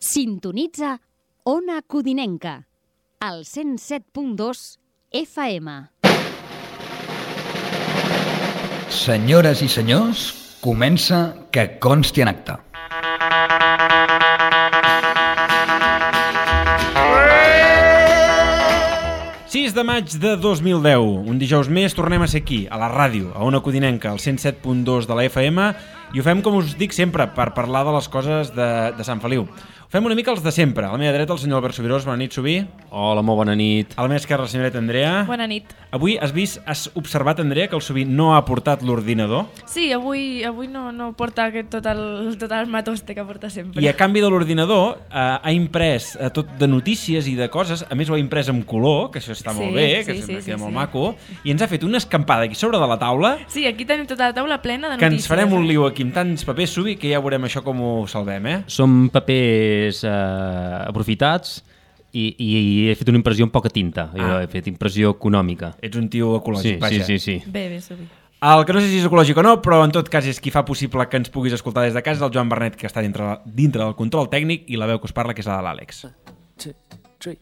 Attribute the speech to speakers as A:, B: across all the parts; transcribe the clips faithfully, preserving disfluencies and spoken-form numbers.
A: Sintonitza Ona Codinenca, al cent set punt dos F M.
B: Senyores i senyors, comença Que consti en acta.
C: sis de maig de dos mil deu, un dijous més, tornem a ser aquí, a la ràdio, a Ona Codinenca, al cent set punt dos de la F M, i ho fem, com us dic sempre, per parlar de les coses de, de Sant Feliu. Ho fem una mica els de sempre. A la meva dreta el senyor Albert Subirós. Bona nit, Subí.
D: Hola, molt bona nit.
C: A la meva esquerra la senyoreta Andrea.
E: Bona nit.
C: Avui has vist, has observat, Andrea, que el Subí no ha portat l'ordinador?
E: Sí, avui avui no, no porta aquest, tot, el, tot el matoste que porta sempre.
C: I a canvi de l'ordinador eh, ha imprès eh, tot de notícies i de coses. A més ho ha imprès en color, que això està
E: Sí,
C: molt bé, que
E: sí,
C: sí,
E: sí,
C: queda
E: sí,
C: molt
E: sí.
C: maco. I ens ha fet una escampada aquí sobre de la taula,
E: Sí, aquí tenim tota la taula plena de
C: que
E: notícies.
C: ens farem un liu aquí amb tants papers, Subí, que ja veurem això com ho salvem, eh?
D: Som papers eh, aprofitats i, i he fet una impressió amb poca tinta.
C: Ah.
D: Jo he fet impressió econòmica.
C: Ets un tio ecològic,
D: Sí,
C: vaja.
D: sí, sí, sí.
E: Bé, bé, Subi.
C: El que no sé si és ecològic o no, però en tot cas és qui fa possible que ens puguis escoltar des de casa, el Joan Bernet, que està dintre, dintre del control tècnic, i la veu que us parla, que és la de l'Àlex.
F: two, three.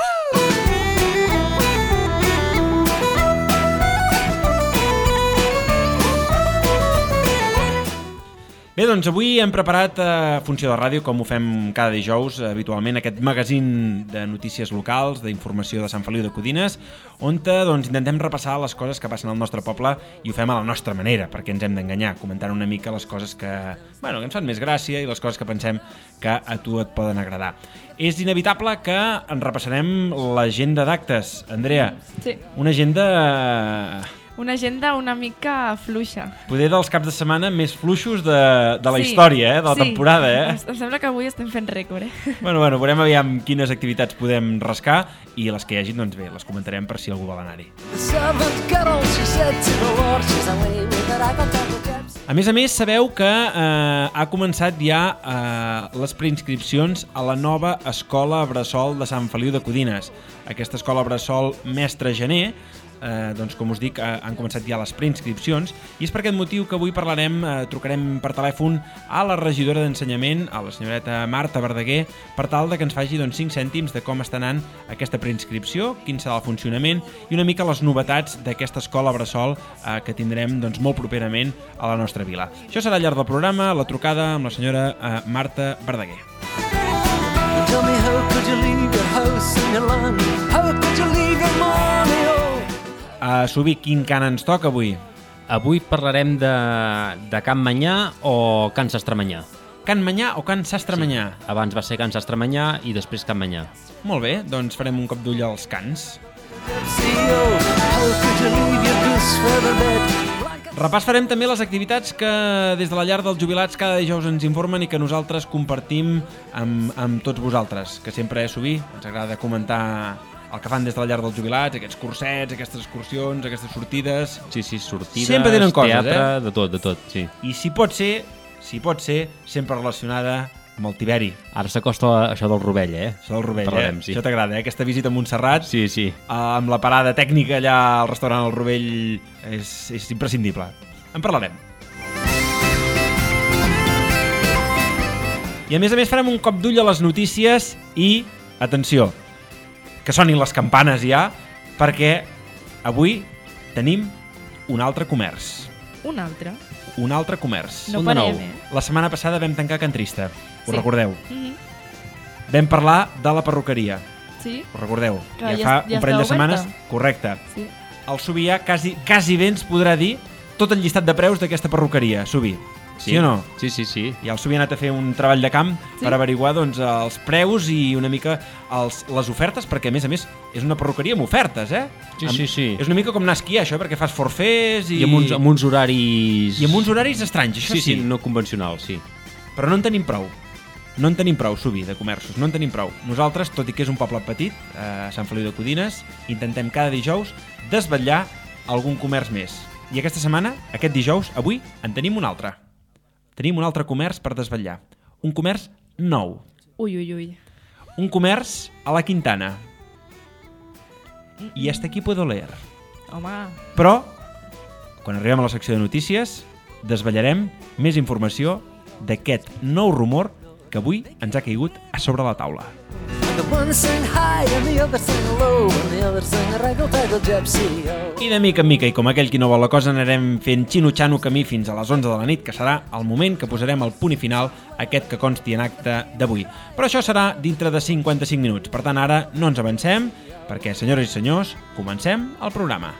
C: Bé, doncs avui hem preparat a Funció de Ràdio, com ho fem cada dijous, habitualment, aquest magazín de notícies locals, d'informació de Sant Feliu de Codines, on doncs, intentem repassar les coses que passen al nostre poble i ho fem a la nostra manera, perquè ens hem d'enganyar, comentant una mica les coses que, bueno, que ens fan més gràcia i les coses que pensem que a tu et poden agradar. És inevitable que en repassarem l'agenda d'actes. Andrea,
E: Sí,
C: una agenda...
E: una agenda una mica fluixa.
C: Poder dels caps de setmana més fluixos de, de la
E: Sí,
C: història, eh? De la
E: sí.
C: temporada, eh?
E: Em, em sembla que avui estem fent rècord, eh?
C: Bueno, bueno, veurem aviam quines activitats podem rascar i les que hi hagi, doncs bé, les comentarem per si algú vol anar-hi.
F: The servant girl, she said to the Lord, she's away with her, I got down the steps.
C: A més a més, sabeu que eh, ha començat ja eh, les preinscripcions a la nova Escola Bressol de Sant Feliu de Codines. Aquesta Escola Bressol Mestre Gener, Eh, doncs com us dic, eh, han començat ja les preinscripcions i és per aquest motiu que avui parlarem, eh, trucarem per telèfon a la regidora d'Ensenyament, a la senyoreta Marta Verdaguer, per tal de que ens faci doncs, cinc cèntims de com està anant aquesta preinscripció, quin serà el funcionament i una mica les novetats d'aquesta escola bressol eh, que tindrem doncs, molt properament a la nostra vila. Això serà al llarg del programa, la trucada amb la senyora eh, Marta Verdaguer.
F: Tell me, how could you leave your house and your land? How could you leave your money, oh?
C: Uh, Subí, quin cant ens toca avui?
D: Avui parlarem de, de Can Manyà o Can Sastremanyà.
C: Can Manyà o Can Sastremanyà?
D: Abans va ser Can Sastremanyà i després Can Manyà.
C: Molt bé, doncs farem un cop d'ull als cants.
F: Gypsy, oh, how could you leave your goose feather bed?
C: Repàs farem també les activitats que des de la llar dels jubilats cada dijous ens informen i que nosaltres compartim amb, amb tots vosaltres, que sempre és Subí, ens agrada comentar el que fan des de la llar dels jubilats, aquests cursets, aquestes excursions, aquestes sortides.
D: Sí, sí, sortides,
C: Sempre tenen coses,
D: teatre,
C: eh?
D: de tot, de tot, sí.
C: I si pot ser, si pot ser, sempre relacionada amb el Tiberi,
D: Ara s'acosta això del rovell, eh?
C: això del Rovell,
D: Parlarem,
C: eh?
D: sí.
C: Això t'agrada, eh? Aquesta visita a Montserrat,
D: Sí, sí.
C: eh, amb la parada tècnica allà al restaurant El Rovell és, és imprescindible. En parlarem. I a més a més farem un cop d'ull a les notícies i, atenció, que sonin les campanes ja, perquè avui tenim un altre comerç.
E: Un altre.
C: Un altre comerç.
E: No
D: Un de nou.
E: parem, eh?
C: La setmana passada vam tancar Can Trista, ho
E: Sí.
C: recordeu?
E: Mhm.
C: Vam parlar de la perruqueria,
E: Sí,
C: ho recordeu?
E: Que
C: ja
E: ja
C: fa
E: es- ja
C: un parell de
E: està
C: setmanes.
E: oberta.
C: Correcte.
E: sí.
C: El Subí ja quasi, quasi bé ens podrà dir tot el llistat de preus d'aquesta perruqueria, Subí. Sí, o no?
D: Sí, sí, sí.
C: I el Subí ha anat a fer un treball de camp
E: Sí.
C: per averiguar doncs, els preus i una mica els, les ofertes, perquè a més a més és una perruqueria amb ofertes, eh?
D: Sí,
C: amb,
D: sí, sí.
C: És una mica com anar a esquiar, això, perquè fas forfers i...
D: I amb uns, amb uns horaris...
C: I amb uns horaris estranys, això
D: sí,
C: sí.
D: sí, no convencionals, sí.
C: Però no en tenim prou. No en tenim prou, Subí, de comerços. No en tenim prou. Nosaltres, tot i que és un poble petit, a Sant Feliu de Codines, intentem cada dijous desvetllar algun comerç més. I aquesta setmana, aquest dijous, avui, en tenim un altre. Tenim un altre comerç per desvetllar. Un comerç nou.
E: Ui, ui, ui.
C: Un comerç a la Quintana. I hasta aquí puedo leer.
E: Home,
C: Però, quan arribem a la secció de notícies, desvetllarem més informació d'aquest nou rumor que avui ens ha caigut a sobre la taula.
F: The one sing high and the other sing low and the other sing raggle-taggle gypsy.
C: I de mica en mica, i com aquell qui no vol la cosa, anirem fent xino-xano camí fins a les onze de la nit, que serà el moment que posarem el punt i final a aquest que consti en acte d'avui. Però això serà dintre de cinquanta-cinc minuts. Per tant, ara no ens avancem, perquè, senyores i senyors, comencem el programa.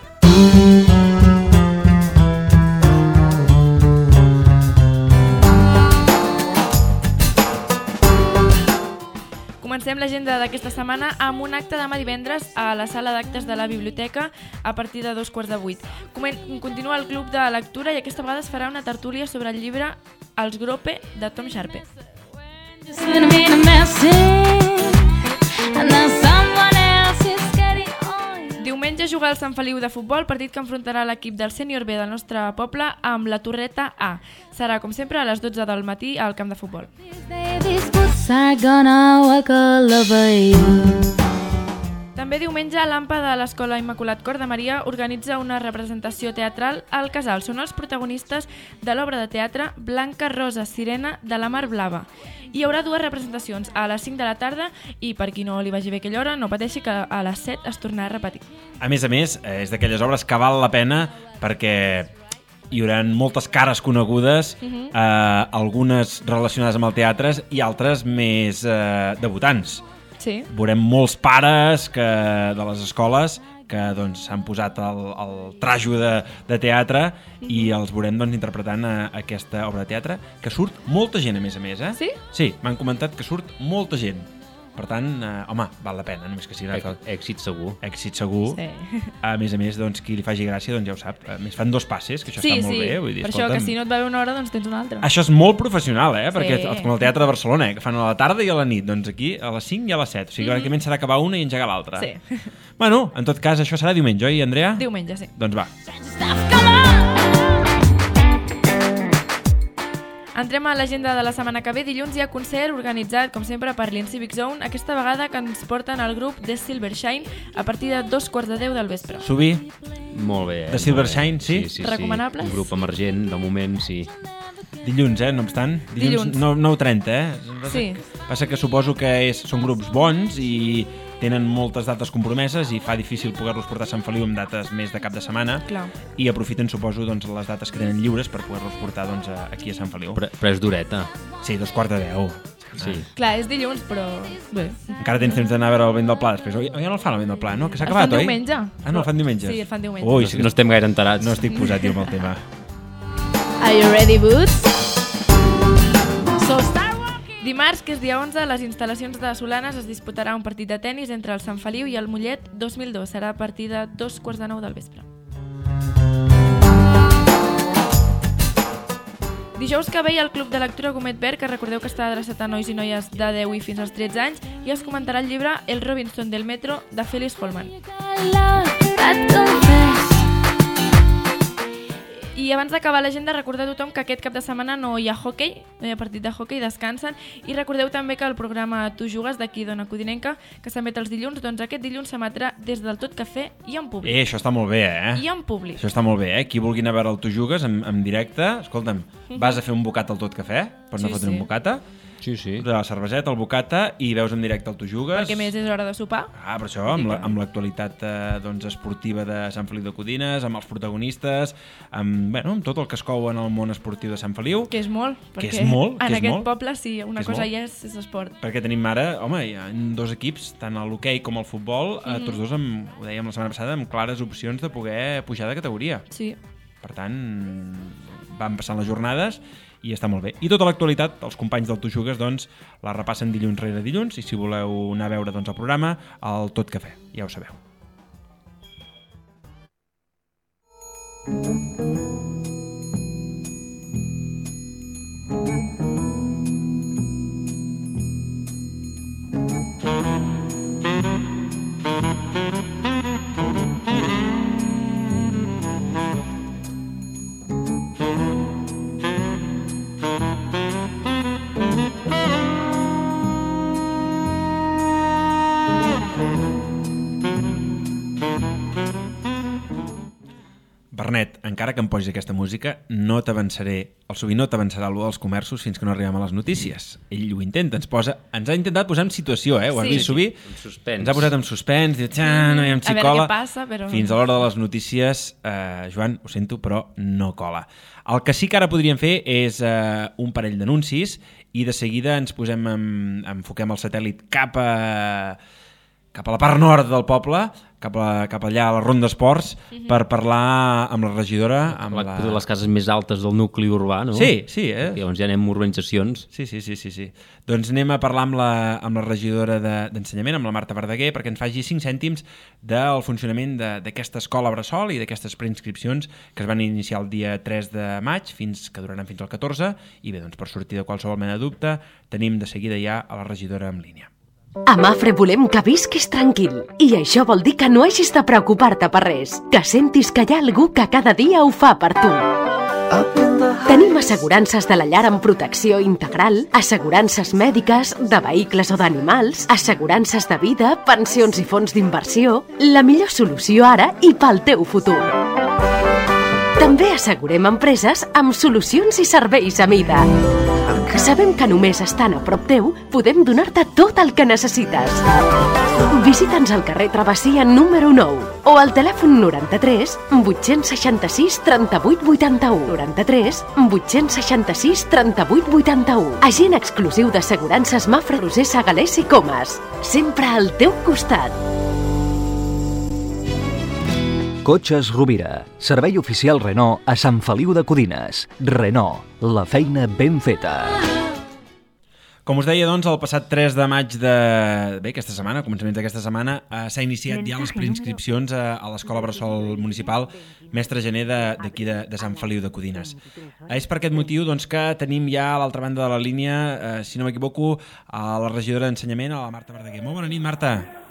E: Comencem l'agenda d'aquesta setmana amb un acte demà divendres a la sala d'actes de la biblioteca a partir de dos quarts de vuit. Continua el club de lectura i aquesta vegada es farà una tertúlia sobre el llibre Els Grope de Tom Sharpe. Diumenge juga el Sant Feliu de futbol, partit que enfrontarà l'equip del sènior B del nostre poble amb la Torreta A. Serà, com sempre, a les dotze del matí al camp de futbol. També diumenge l'AMPA de l'Escola Immaculat Cor de Maria organitza una representació teatral al Casal. Són els protagonistes de l'obra de teatre Blanca Rosa Sirena de la Mar Blava. Hi haurà dues representacions, a les cinc de la tarda i, per qui no li vagi bé aquella hora, no pateixi que a les set es tornarà a repetir.
C: A més a més, és d'aquelles obres que val la pena perquè hi haurà moltes cares conegudes, uh-huh. eh, algunes relacionades amb el teatre i altres més eh, debutants.
E: Sí.
C: Veurem molts pares que, de les escoles que doncs, s'han posat el, el trajo de, de teatre mm-hmm. i els veurem doncs, interpretant a, a aquesta obra de teatre, que surt molta gent, a més a més. Eh?
E: Sí?
C: Sí, m'han comentat que surt molta gent. Per tant, eh, home, val la pena, només que sigui...
D: Èxit, èxit segur.
C: Èxit segur.
E: Sí.
C: A més a més, doncs, qui li faci gràcia, doncs ja ho sap. A més, fan dos passes, que això
E: sí,
C: està molt
E: sí.
C: bé. Vull dir,
E: per
C: escolta'm,
E: això que si no et va bé una hora, doncs tens una altra.
C: Això és molt professional, eh? Perquè
E: Sí.
C: com el Teatre de Barcelona, eh? Que fan a la tarda i a la nit. Doncs aquí a les cinc i a les set. O sigui, mm-hmm. pràcticament serà acabar una i engegar l'altra.
E: Sí.
C: Bueno, en tot cas, això serà diumenge, oi, Andrea?
E: Diumenge, sí.
C: Doncs va.
E: Entrem a l'agenda de la setmana que ve. Dilluns hi ha concert organitzat, com sempre, per l'Incivic Zone, aquesta vegada que ens porten el grup The Silvershine a partir de dos quarts de deu del vespre.
C: Subir.
D: Molt bé. Eh?
C: The Silvershine, sí?
D: Sí, sí, sí.
E: Recomanables?
D: Un grup emergent, de moment, sí.
C: Dilluns, eh, no obstant.
E: Dilluns.
C: nou trenta, eh? Passa,
E: Sí.
C: Passa que suposo que és, són grups bons i tenen moltes dates compromeses i fa difícil poder-los portar a Sant Feliu amb dates més de cap de setmana.
E: Clar.
C: I aprofiten, suposo, doncs, les dates que tenen lliures per poder-los portar doncs, aquí a Sant Feliu.
D: Però, però és dureta.
C: Sí, dos quarts de deu.
D: Sí.
E: Clar, és dilluns, però... Bé.
C: Encara tens temps d'anar a veure el Vent del Pla després. Oi, ja no el fan el Vent del Pla, no? Que s'ha
E: El
C: acabat,
E: fan
C: oi?
E: diumenge.
C: Ah, no, el fan diumenge.
E: Sí, el fan diumenge.
C: Ui,
D: No,
C: sí que
D: no estem gaire enterats.
C: no estic posat jo amb el tema.
E: Are you ready, Boots? So start walking! Dimarts, que és dia onze, a les instal·lacions de Solanes es disputarà un partit de tennis entre el Sant Feliu i el Mollet dos mil dos. Serà a partir de dos quarts de nou del vespre. Dijous que ve hi ha el Club de Lectura Gomet Verd, que recordeu que està adreçat a nois i noies de deu i fins als tretze anys, i es comentarà el llibre El Robinson del Metro, de Félix Holman. I abans d'acabar l'agenda, recordeu a tothom que aquest cap de setmana no hi ha hockey, no hi ha partit de hockey, descansen, i recordeu també que el programa Tu Jugues, d'aquí d'Ona Codinenca, que s'emet els dilluns, doncs aquest dilluns s'emetrà des del Tot Cafè i en públic.
C: Eh, això està molt bé, eh?
E: I en públic.
C: Això està molt bé, eh? Qui vulgui anar a veure el Tu Jugues en, en directe, escolta'm, vas a fer un bocat al Tot Cafè, pots anar
E: Sí,
C: a fotre
E: sí.
C: un bocata,
D: Sí, sí.
C: la cerveseta, el bocata, i veus en directe el Tu Jugues.
E: Perquè a més és hora de sopar.
C: Ah, per això, amb la- amb l'actualitat eh, doncs, esportiva de Sant Feliu de Codines, amb els protagonistes, amb, bueno, amb tot el que es cou en el món esportiu de Sant Feliu,
E: Que és molt,
C: Que
E: perquè
C: és molt,
E: en
C: que és
E: aquest
C: molt.
E: poble sí, una
C: Que és
E: cosa
C: molt.
E: ja és, és esport.
C: perquè tenim ara, home, hi ha dos equips, tant a l'hoquei com al futbol, eh, tots dos, amb, ho dèiem la setmana passada, amb clares opcions de poder pujar de categoria.
E: Sí.
C: Per tant, van passant les jornades i està molt bé. I tota l'actualitat, els companys del Tu Jugues, doncs, la repassen dilluns rere dilluns, i si voleu anar a veure doncs, el programa, al Tot Cafè, ja ho sabeu. Bernet, encara que em posis aquesta música, no t'avançaré, el Sobi no t'avançarà allò dels comerços fins que no arribem a les notícies. Ell ho intenta, ens posa, ens ha intentat posar en situació, eh? Ho has
E: Sí.
C: vist, Sobi?
D: En suspens.
C: Ens ha posat en suspens, diu, "Txa, no hi ha
E: A veure
C: xicola".
E: què passa, però...
C: Fins a l'hora de les notícies, eh, Joan, ho sento, però no cola. El que sí que ara podríem fer és eh, un parell d'anuncis i de seguida ens posem, en, enfoquem el satèl·lit cap a, cap a la part nord del poble, cap, a, cap allà a la Ronda Esports, mm-hmm. per parlar amb la regidora. Amb
D: La,
C: la...
D: de les cases més altes del nucli urbà, no?
C: Sí, sí, eh?
D: Perquè, llavors ja anem a urbanitzacions.
C: Sí, sí, sí, sí, sí. Doncs anem a parlar amb la, amb la regidora de- d'Ensenyament, amb la Marta Verdaguer, perquè ens faci cinc cèntims del funcionament de- d'aquesta escola bressol i d'aquestes preinscripcions que es van iniciar el dia tres de maig, fins que duraran fins al catorze, i bé, doncs per sortir de qualsevol mena de dubte, tenim de seguida ja a la regidora en línia.
G: A Mafre volem que visquis tranquil i això vol dir que no hagis de preocupar-te per res, que sentis que hi ha algú que cada dia ho fa per tu. Tenim assegurances de la llar amb protecció integral, assegurances mèdiques, de vehicles o d'animals, assegurances de vida, pensions i fons d'inversió, la millor solució ara i pel teu futur. També assegurem empreses amb solucions i serveis a mida. Sabem que només estant a prop teu podem donar-te tot el que necessites. Visita'ns al carrer Travessia número nou o al telèfon noranta-tres vuit-cents seixanta-sis trenta-vuit vuitanta-u. noranta-tres vuit-cents seixanta-sis trenta-vuit vuitanta-u. Agent exclusiu d'assegurances Mafre, Rosessa, Galés i Comas. Sempre al teu costat.
H: Cotxes Rovira, servei oficial Renault a Sant Feliu de Codines. Renault, la feina ben feta.
C: Com us deia, doncs, el passat tres de maig de... Bé, aquesta setmana, a començaments d'aquesta setmana, eh, s'ha iniciat ja les preinscripcions a, a l'Escola Bressol Municipal Mestre Gener d'aquí de, de, de Sant Feliu de Codines. Eh, és per aquest motiu doncs, que tenim ja a l'altra banda de la línia, eh, si no m'equivoco, a la regidora d'Ensenyament, a la Marta Verdaguer. Molt bona nit, Marta.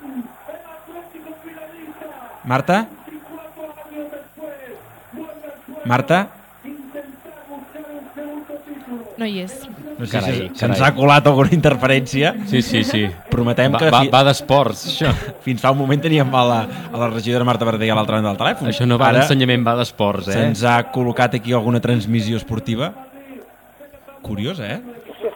C: Marta? Marta?
E: No hi és.
C: No sé
D: Carai,
C: si
D: carai.
C: se'ns ha colat alguna interferència.
D: Sí, sí, sí.
C: Prometem
D: Va,
C: que
D: va,
C: fi-
D: va d'esports, això.
C: fins fa un moment teníem a la, a la regidora Marta Verdaguer a l'altra banda del telèfon.
D: Això no va
C: Ara
D: d'ensenyament, va d'esports, eh?
C: se'ns ha col·locat aquí alguna transmissió esportiva. Curiosa, eh?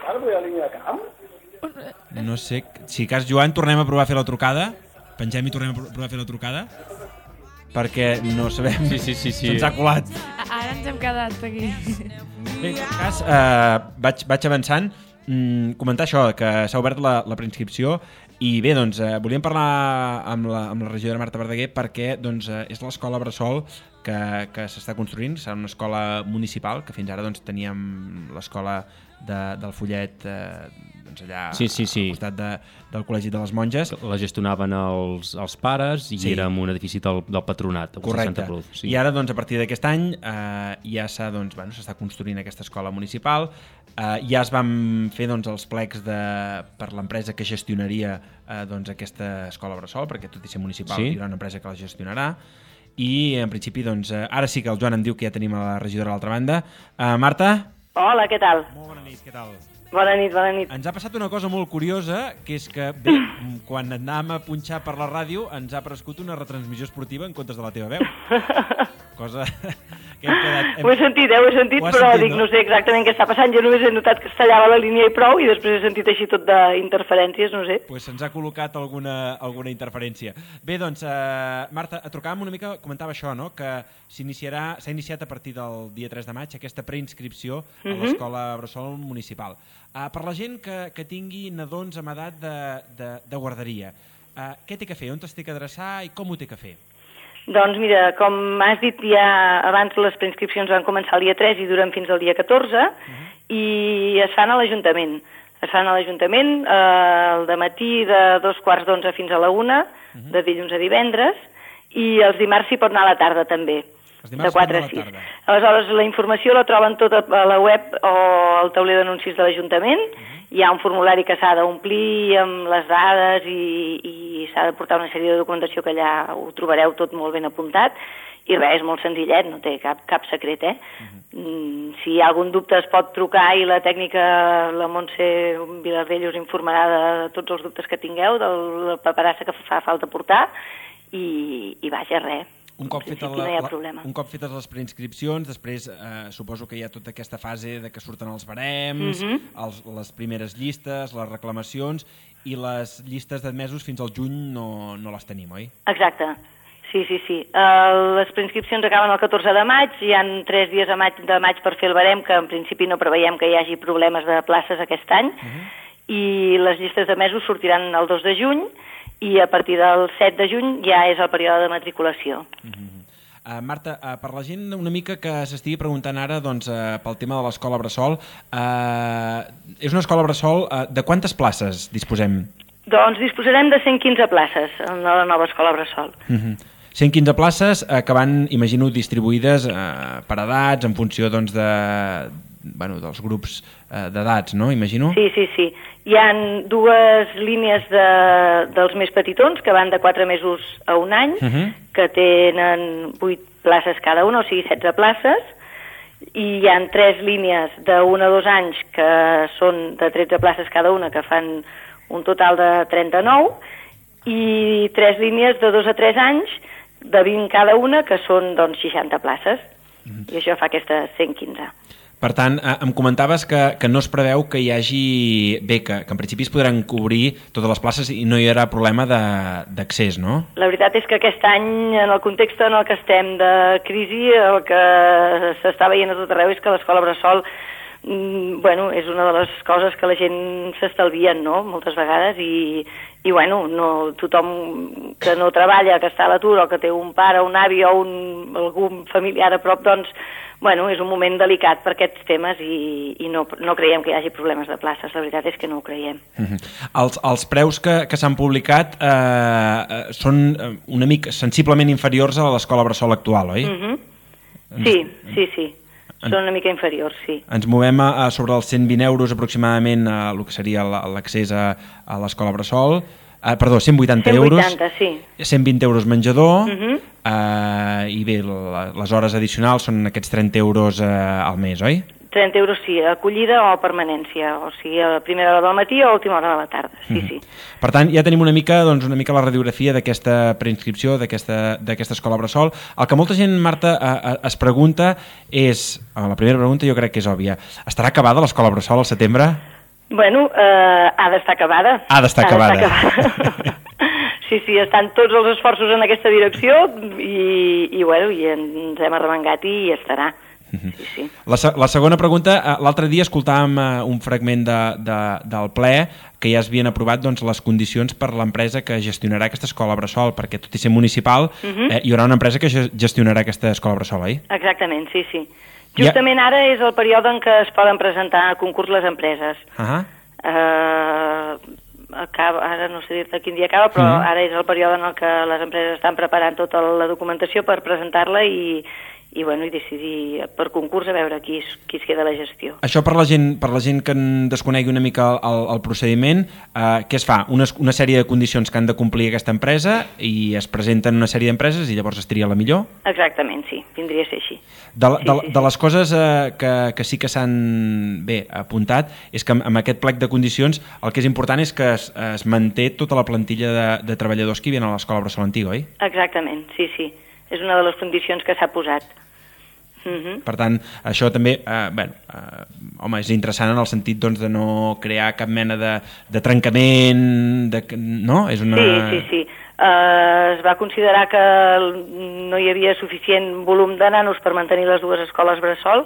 C: No sé... Si cas, Joan, tornem a provar a fer la trucada. Pengem i tornem a pro- provar a fer la trucada. Perquè no sabem...
D: Sí, sí, sí, sí.
C: Se'ns ha colat.
E: A- Ara ens hem quedat aquí.
C: Bé, en tot cas, eh, vaig, vaig avançant, mm, comentar això, que s'ha obert la, la preinscripció i bé, doncs, eh, volíem parlar amb la, amb la regidora Marta Verdaguer perquè doncs, eh, és l'escola Bressol que, que s'està construint, serà una escola municipal, que fins ara doncs, teníem l'escola de, del Follet eh, doncs allà
D: Sí, sí, sí.
C: al costat de, del Col·legi de les Monges.
D: La gestionaven els, els pares i
C: Sí.
D: era en un edifici del, del patronat, del
C: Correcte.
D: seixanta Plus. Sí.
C: I ara, doncs, a partir d'aquest any eh, ja s'ha, doncs, bueno, s'està construint aquesta escola municipal. Eh, ja es van fer doncs, els plecs de, per l'empresa que gestionaria eh, doncs, aquesta escola Bressol, perquè tot i ser municipal
D: Sí.
C: hi haurà una empresa que la gestionarà. I, en principi, doncs, eh, ara sí que el Joan em diu que ja tenim a la regidora a l'altra banda. Eh, Marta?
I: Hola, què tal?
C: Molt bona nit, què tal?
I: Bona nit, bona nit.
C: Ens ha passat una cosa molt curiosa, que és que, bé, quan anàvem a punxar per la ràdio, ens ha prescut una retransmissió esportiva en comptes de la teva veu. Cosa que hem quedat... Hem...
I: Ho he sentit, eh, ho he sentit,
C: Ho has
I: però
C: sentit,
I: dic,
C: no?
I: no sé exactament què està passant. Jo només he notat que es tallava la línia i prou, i després he sentit així tot d'interferències, no sé.
C: Pues se'ns ha col·locat alguna, alguna interferència. Bé, doncs, eh, Marta, trucàvem una mica, comentava això, no?, que s'iniciarà, s'ha iniciat a partir del dia tres de maig aquesta preinscripció a l'Escola Bressol Municipal. Eh, per la gent que, que tingui nadons amb edat de, de, de guarderia, eh, què té que fer? On es té que adreçar i com ho té que fer?
I: Doncs mira, com has dit ja abans, les preinscripcions van començar el dia tres i duren fins al dia catorze, i es fan a l'Ajuntament. Es fan a l'Ajuntament eh, el dematí de dos quarts d'onze fins a la una, de dilluns a divendres, i els dimarts s'hi pot anar a la tarda també,
C: Els dimarts
I: de quatre
C: s'hi
I: a
C: pot anar a
I: sis.
C: la tarda.
I: Aleshores, la informació la troben tota a la web o al tauler d'anuncis de l'Ajuntament. Hi ha un formulari que s'ha d'omplir amb les dades i, i s'ha de portar una sèrie de documentació que allà ho trobareu tot molt ben apuntat. I res, és molt senzillet, no té cap, cap secret, eh? Mm, si hi ha algun dubte es pot trucar i la tècnica, la Montse Vilardell, us informarà de tots els dubtes que tingueu, del, del paperassa que fa falta portar, i, i vaja, res.
C: Un cop,
I: en
C: feta
I: principi
C: la,
I: no hi ha
C: la,
I: problema.
C: un cop fetes les preinscripcions, després eh, suposo que hi ha tota aquesta fase de que surten els barems,
I: Mhm.
C: els, les primeres llistes, les reclamacions, i les llistes d'admesos fins al juny no, no les tenim, oi?
I: Exacte, sí, sí, sí. Uh, les preinscripcions acaben el catorze de maig, hi ha tres dies de maig, de maig per fer el barem, que en principi no preveiem que hi hagi problemes de places aquest any, uh-huh. i les llistes d'admesos sortiran el dos de juny, i a partir del set de juny ja és el període de matriculació.
C: Uh-huh. Uh, Marta, uh, per la gent una mica que s'estigui preguntant ara doncs, uh, pel tema de l'escola Bressol, uh, és una escola Bressol, uh, de quantes places disposem?
I: Doncs disposarem de cent quinze places en la nova escola Bressol.
C: Uh-huh. cent quinze places uh, que van, imagino, distribuïdes uh, per edats en funció doncs, de, bueno, dels grups uh, d'edats, no? Imagino?
I: Sí, sí, sí. Hi ha dues línies de, dels més petitons, que van de quatre mesos a un any, uh-huh. que tenen vuit places cada una, o sigui, setze places, i hi ha tres línies d'un a dos anys, que són de tretze places cada una, que fan un total de trenta-nou, i tres línies de dos a tres anys, de vint cada una, que són doncs, seixanta places, uh-huh. i això fa aquestes cent quinze.
C: Per tant, eh, em comentaves que, que no es preveu que hi hagi... Bé, que, que en principi es podran cobrir totes les places i no hi haurà problema d'accés, no?
I: La veritat és que aquest any, en el context en el que estem de crisi, el que s'està veient a tot arreu és que l'escola Bressol mm, bueno, és una de les coses que la gent s'estalvien, no?, moltes vegades, i, i bueno, no, tothom que no treballa, que està a l'atur, o que té un pare, un avi o un, algun familiar a prop, doncs, bueno, és un moment delicat per aquests temes i, i no, no creiem que hi hagi problemes de places, la veritat és que no ho creiem.
C: Uh-huh. els, els preus que, que s'han publicat eh, són una mica sensiblement inferiors a l'escola Bressol actual, oi?
I: Uh-huh. Sí, sí, sí. Són una mica inferiors, sí.
C: Ens movem a, a sobre els cent vint euros aproximadament a el que seria l'accés a, a l'escola Bressol. Uh, perdó, cent vuitanta euros.
I: cent vuitanta, sí.
C: cent vint euros menjador.
I: Uh-huh.
C: uh, I bé, la, les hores addicionals són aquests trenta euros uh, al mes, oi?
I: trenta euros, sí, acollida o permanència, o sigui, a primera hora del matí o a última hora de la tarda, sí, mm. sí.
C: Per tant, ja tenim una mica, doncs, una mica la radiografia d'aquesta preinscripció, d'aquesta escola Bressol. El que molta gent, Marta, a, a, es pregunta és, la primera pregunta jo crec que és òbvia, estarà acabada l'escola Bressol al setembre?
I: Bueno, eh, ha d'estar acabada.
C: Ha d'estar acabada.
I: acabada. Sí, sí, estan tots els esforços en aquesta direcció i, i, bueno, i ens hem arremangat i hi estarà. Sí, sí.
C: La, la segona pregunta, l'altre dia escoltàvem un fragment de, de, del ple que ja es havien aprovat doncs, les condicions per l'empresa que gestionarà aquesta escola Bressol, perquè tot i ser municipal uh -huh. eh, hi haurà una empresa que gestionarà aquesta escola Bressol, oi?
I: Exactament, sí, sí. Justament ja... ara és el període en què es poden presentar a concurs les empreses. Uh -huh. uh, acaba, ara no sé dir-te quin dia acaba, però uh -huh. ara és el període en què les empreses estan preparant tota la documentació per presentar-la i i, bueno, i decidir per concurs a veure qui es, qui es queda a la gestió.
C: Això per la gent, per la gent que en desconegui una mica el, el procediment, eh, què es fa? Una, una sèrie de condicions que han de complir aquesta empresa i es presenten una sèrie d'empreses i llavors es tria la millor?
I: Exactament, sí, vindria a ser així.
C: De,
I: sí,
C: de,
I: sí, sí.
C: de les coses eh, que, que sí que s'han bé apuntat és que amb aquest plec de condicions el que és important és que es, es manté tota la plantilla de, de treballadors que hi havia a l'escola Bressol antiga, oi?
I: Exactament, sí, sí. És una de les condicions que s'ha posat. Uh-huh.
C: Per tant, això també eh, bueno, eh, home, és interessant en el sentit doncs, de no crear cap mena de, de trencament, de, no? És una...
I: Sí, sí, sí. Uh, es va considerar que no hi havia suficient volum de nanos per mantenir les dues escoles Bressol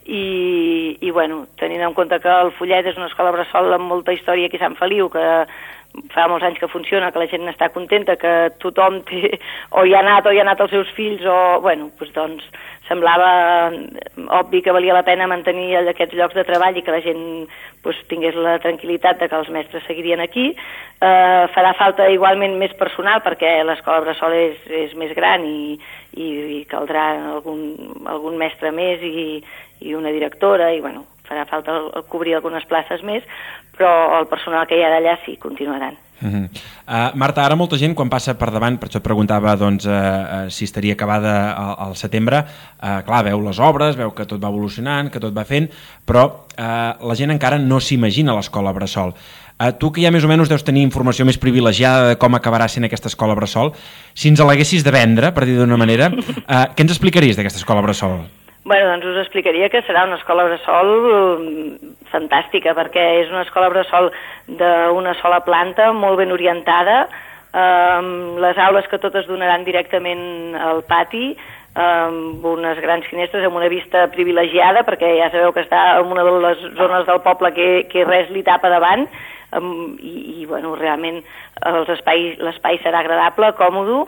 I: i, i bueno, tenint en compte que el Follet és una escola Bressol amb molta història aquí a Sant Feliu, que fa molts anys que funciona, que la gent està contenta, que tothom té, o hi ha anat o hi ha anat els seus fills, o, bueno, doncs, doncs semblava obvi que valia la pena mantenir aquests llocs de treball i que la gent doncs, tingués la tranquil·litat de que els mestres seguirien aquí. Eh, farà falta igualment més personal perquè l'escola Bressol és, és més gran i, i, i caldrà algun, algun mestre més i, i una directora i, bueno, farà falta cobrir algunes places més, però el personal que hi ha d'allà sí, continuaran.
C: Uh-huh. uh, Marta, ara molta gent quan passa per davant, per això et preguntava doncs, uh, uh, si estaria acabada al, al setembre, uh, clar, veu les obres, veu que tot va evolucionant, que tot va fent, però uh, la gent encara no s'imagina l'escola Bressol. Uh, tu que ja més o menys deus tenir informació més privilegiada de com acabarà sent aquesta escola bressol, si ens l'haguessis de vendre, per dir d'una manera, uh, què ens explicaries d'aquesta escola bressol?
I: Bueno, doncs us explicaria que serà una escola bressol fantàstica, perquè és una escola bressol d'una sola planta, molt ben orientada, amb les aules que totes donaran directament al pati, amb unes grans finestres, amb una vista privilegiada, perquè ja sabeu que està en una de les zones del poble que, que res li tapa davant, um, i, i bueno, realment l'espai serà agradable, còmodo,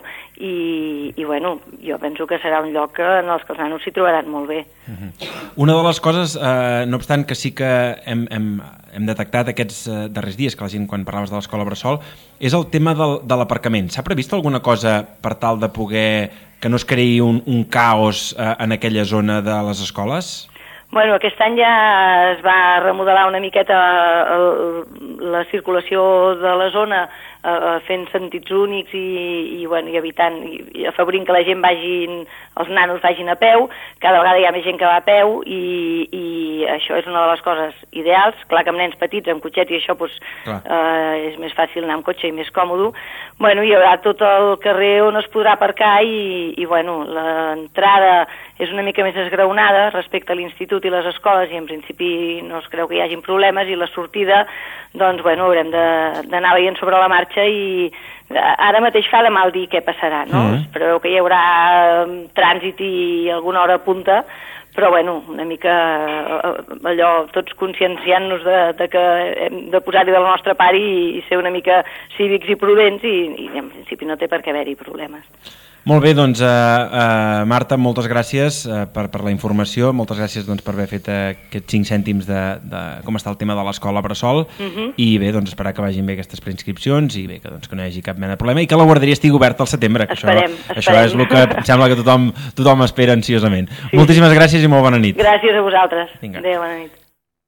I: i, i bueno, jo penso que serà un lloc en els que els nanos s'hi trobaran molt bé.
C: Uh-huh. Una de les coses, eh, no obstant que sí que hem, hem, hem detectat aquests eh, darrers dies, que la gent quan parlaves de l'escola bressol, és el tema del, de l'aparcament. S'ha previst alguna cosa per tal de poder que no es creï un, un caos eh, en aquella zona de les escoles?
I: Bueno, aquest any ja es va remodelar una miqueta el, la circulació de la zona, eh, fent sentits únics i, i, bueno, i evitant, i, i afavorint que la gent vagin, els nanos vagin a peu. Cada vegada hi ha més gent que va a peu i, i això és una de les coses ideals. Clar que amb nens petits, amb cotxet i això, doncs, eh, és més fàcil anar amb cotxe i més còmodo. Bueno, hi haurà tot el carrer on es podrà aparcar i, i bueno, l'entrada és una mica més esgraonada respecte a l'institut i les escoles i en principi no es creu que hi hagin problemes, i la sortida, doncs, bueno, haurem d'anar veient sobre la marxa i ara mateix fa de mal dir què passarà, no? Mm. Es preveu que hi haurà trànsit i alguna hora punta, però bueno, una mica allò, tots conscienciant-nos de, de que hem de posar-hi del nostre part i, i ser una mica cívics i prudents i, i en principi no té per què haver-hi problemes.
C: Molt bé, doncs, uh, uh, Marta, moltes gràcies uh, per, per la informació, moltes gràcies doncs, per haver fet uh, aquests cinc cèntims de, de com està el tema de l'escola bressol, uh-huh. I bé, doncs, esperar que vagin bé aquestes preinscripcions i bé, que, doncs, que no hi hagi cap mena de problema i que la guarderia estigui oberta al setembre, que
I: esperem,
C: això,
I: esperem.
C: això és el que em sembla que tothom, tothom espera ansiosament. Sí. Moltíssimes gràcies i molt bona nit.
I: Gràcies a vosaltres.
C: Vinga.
I: Adéu, bona nit.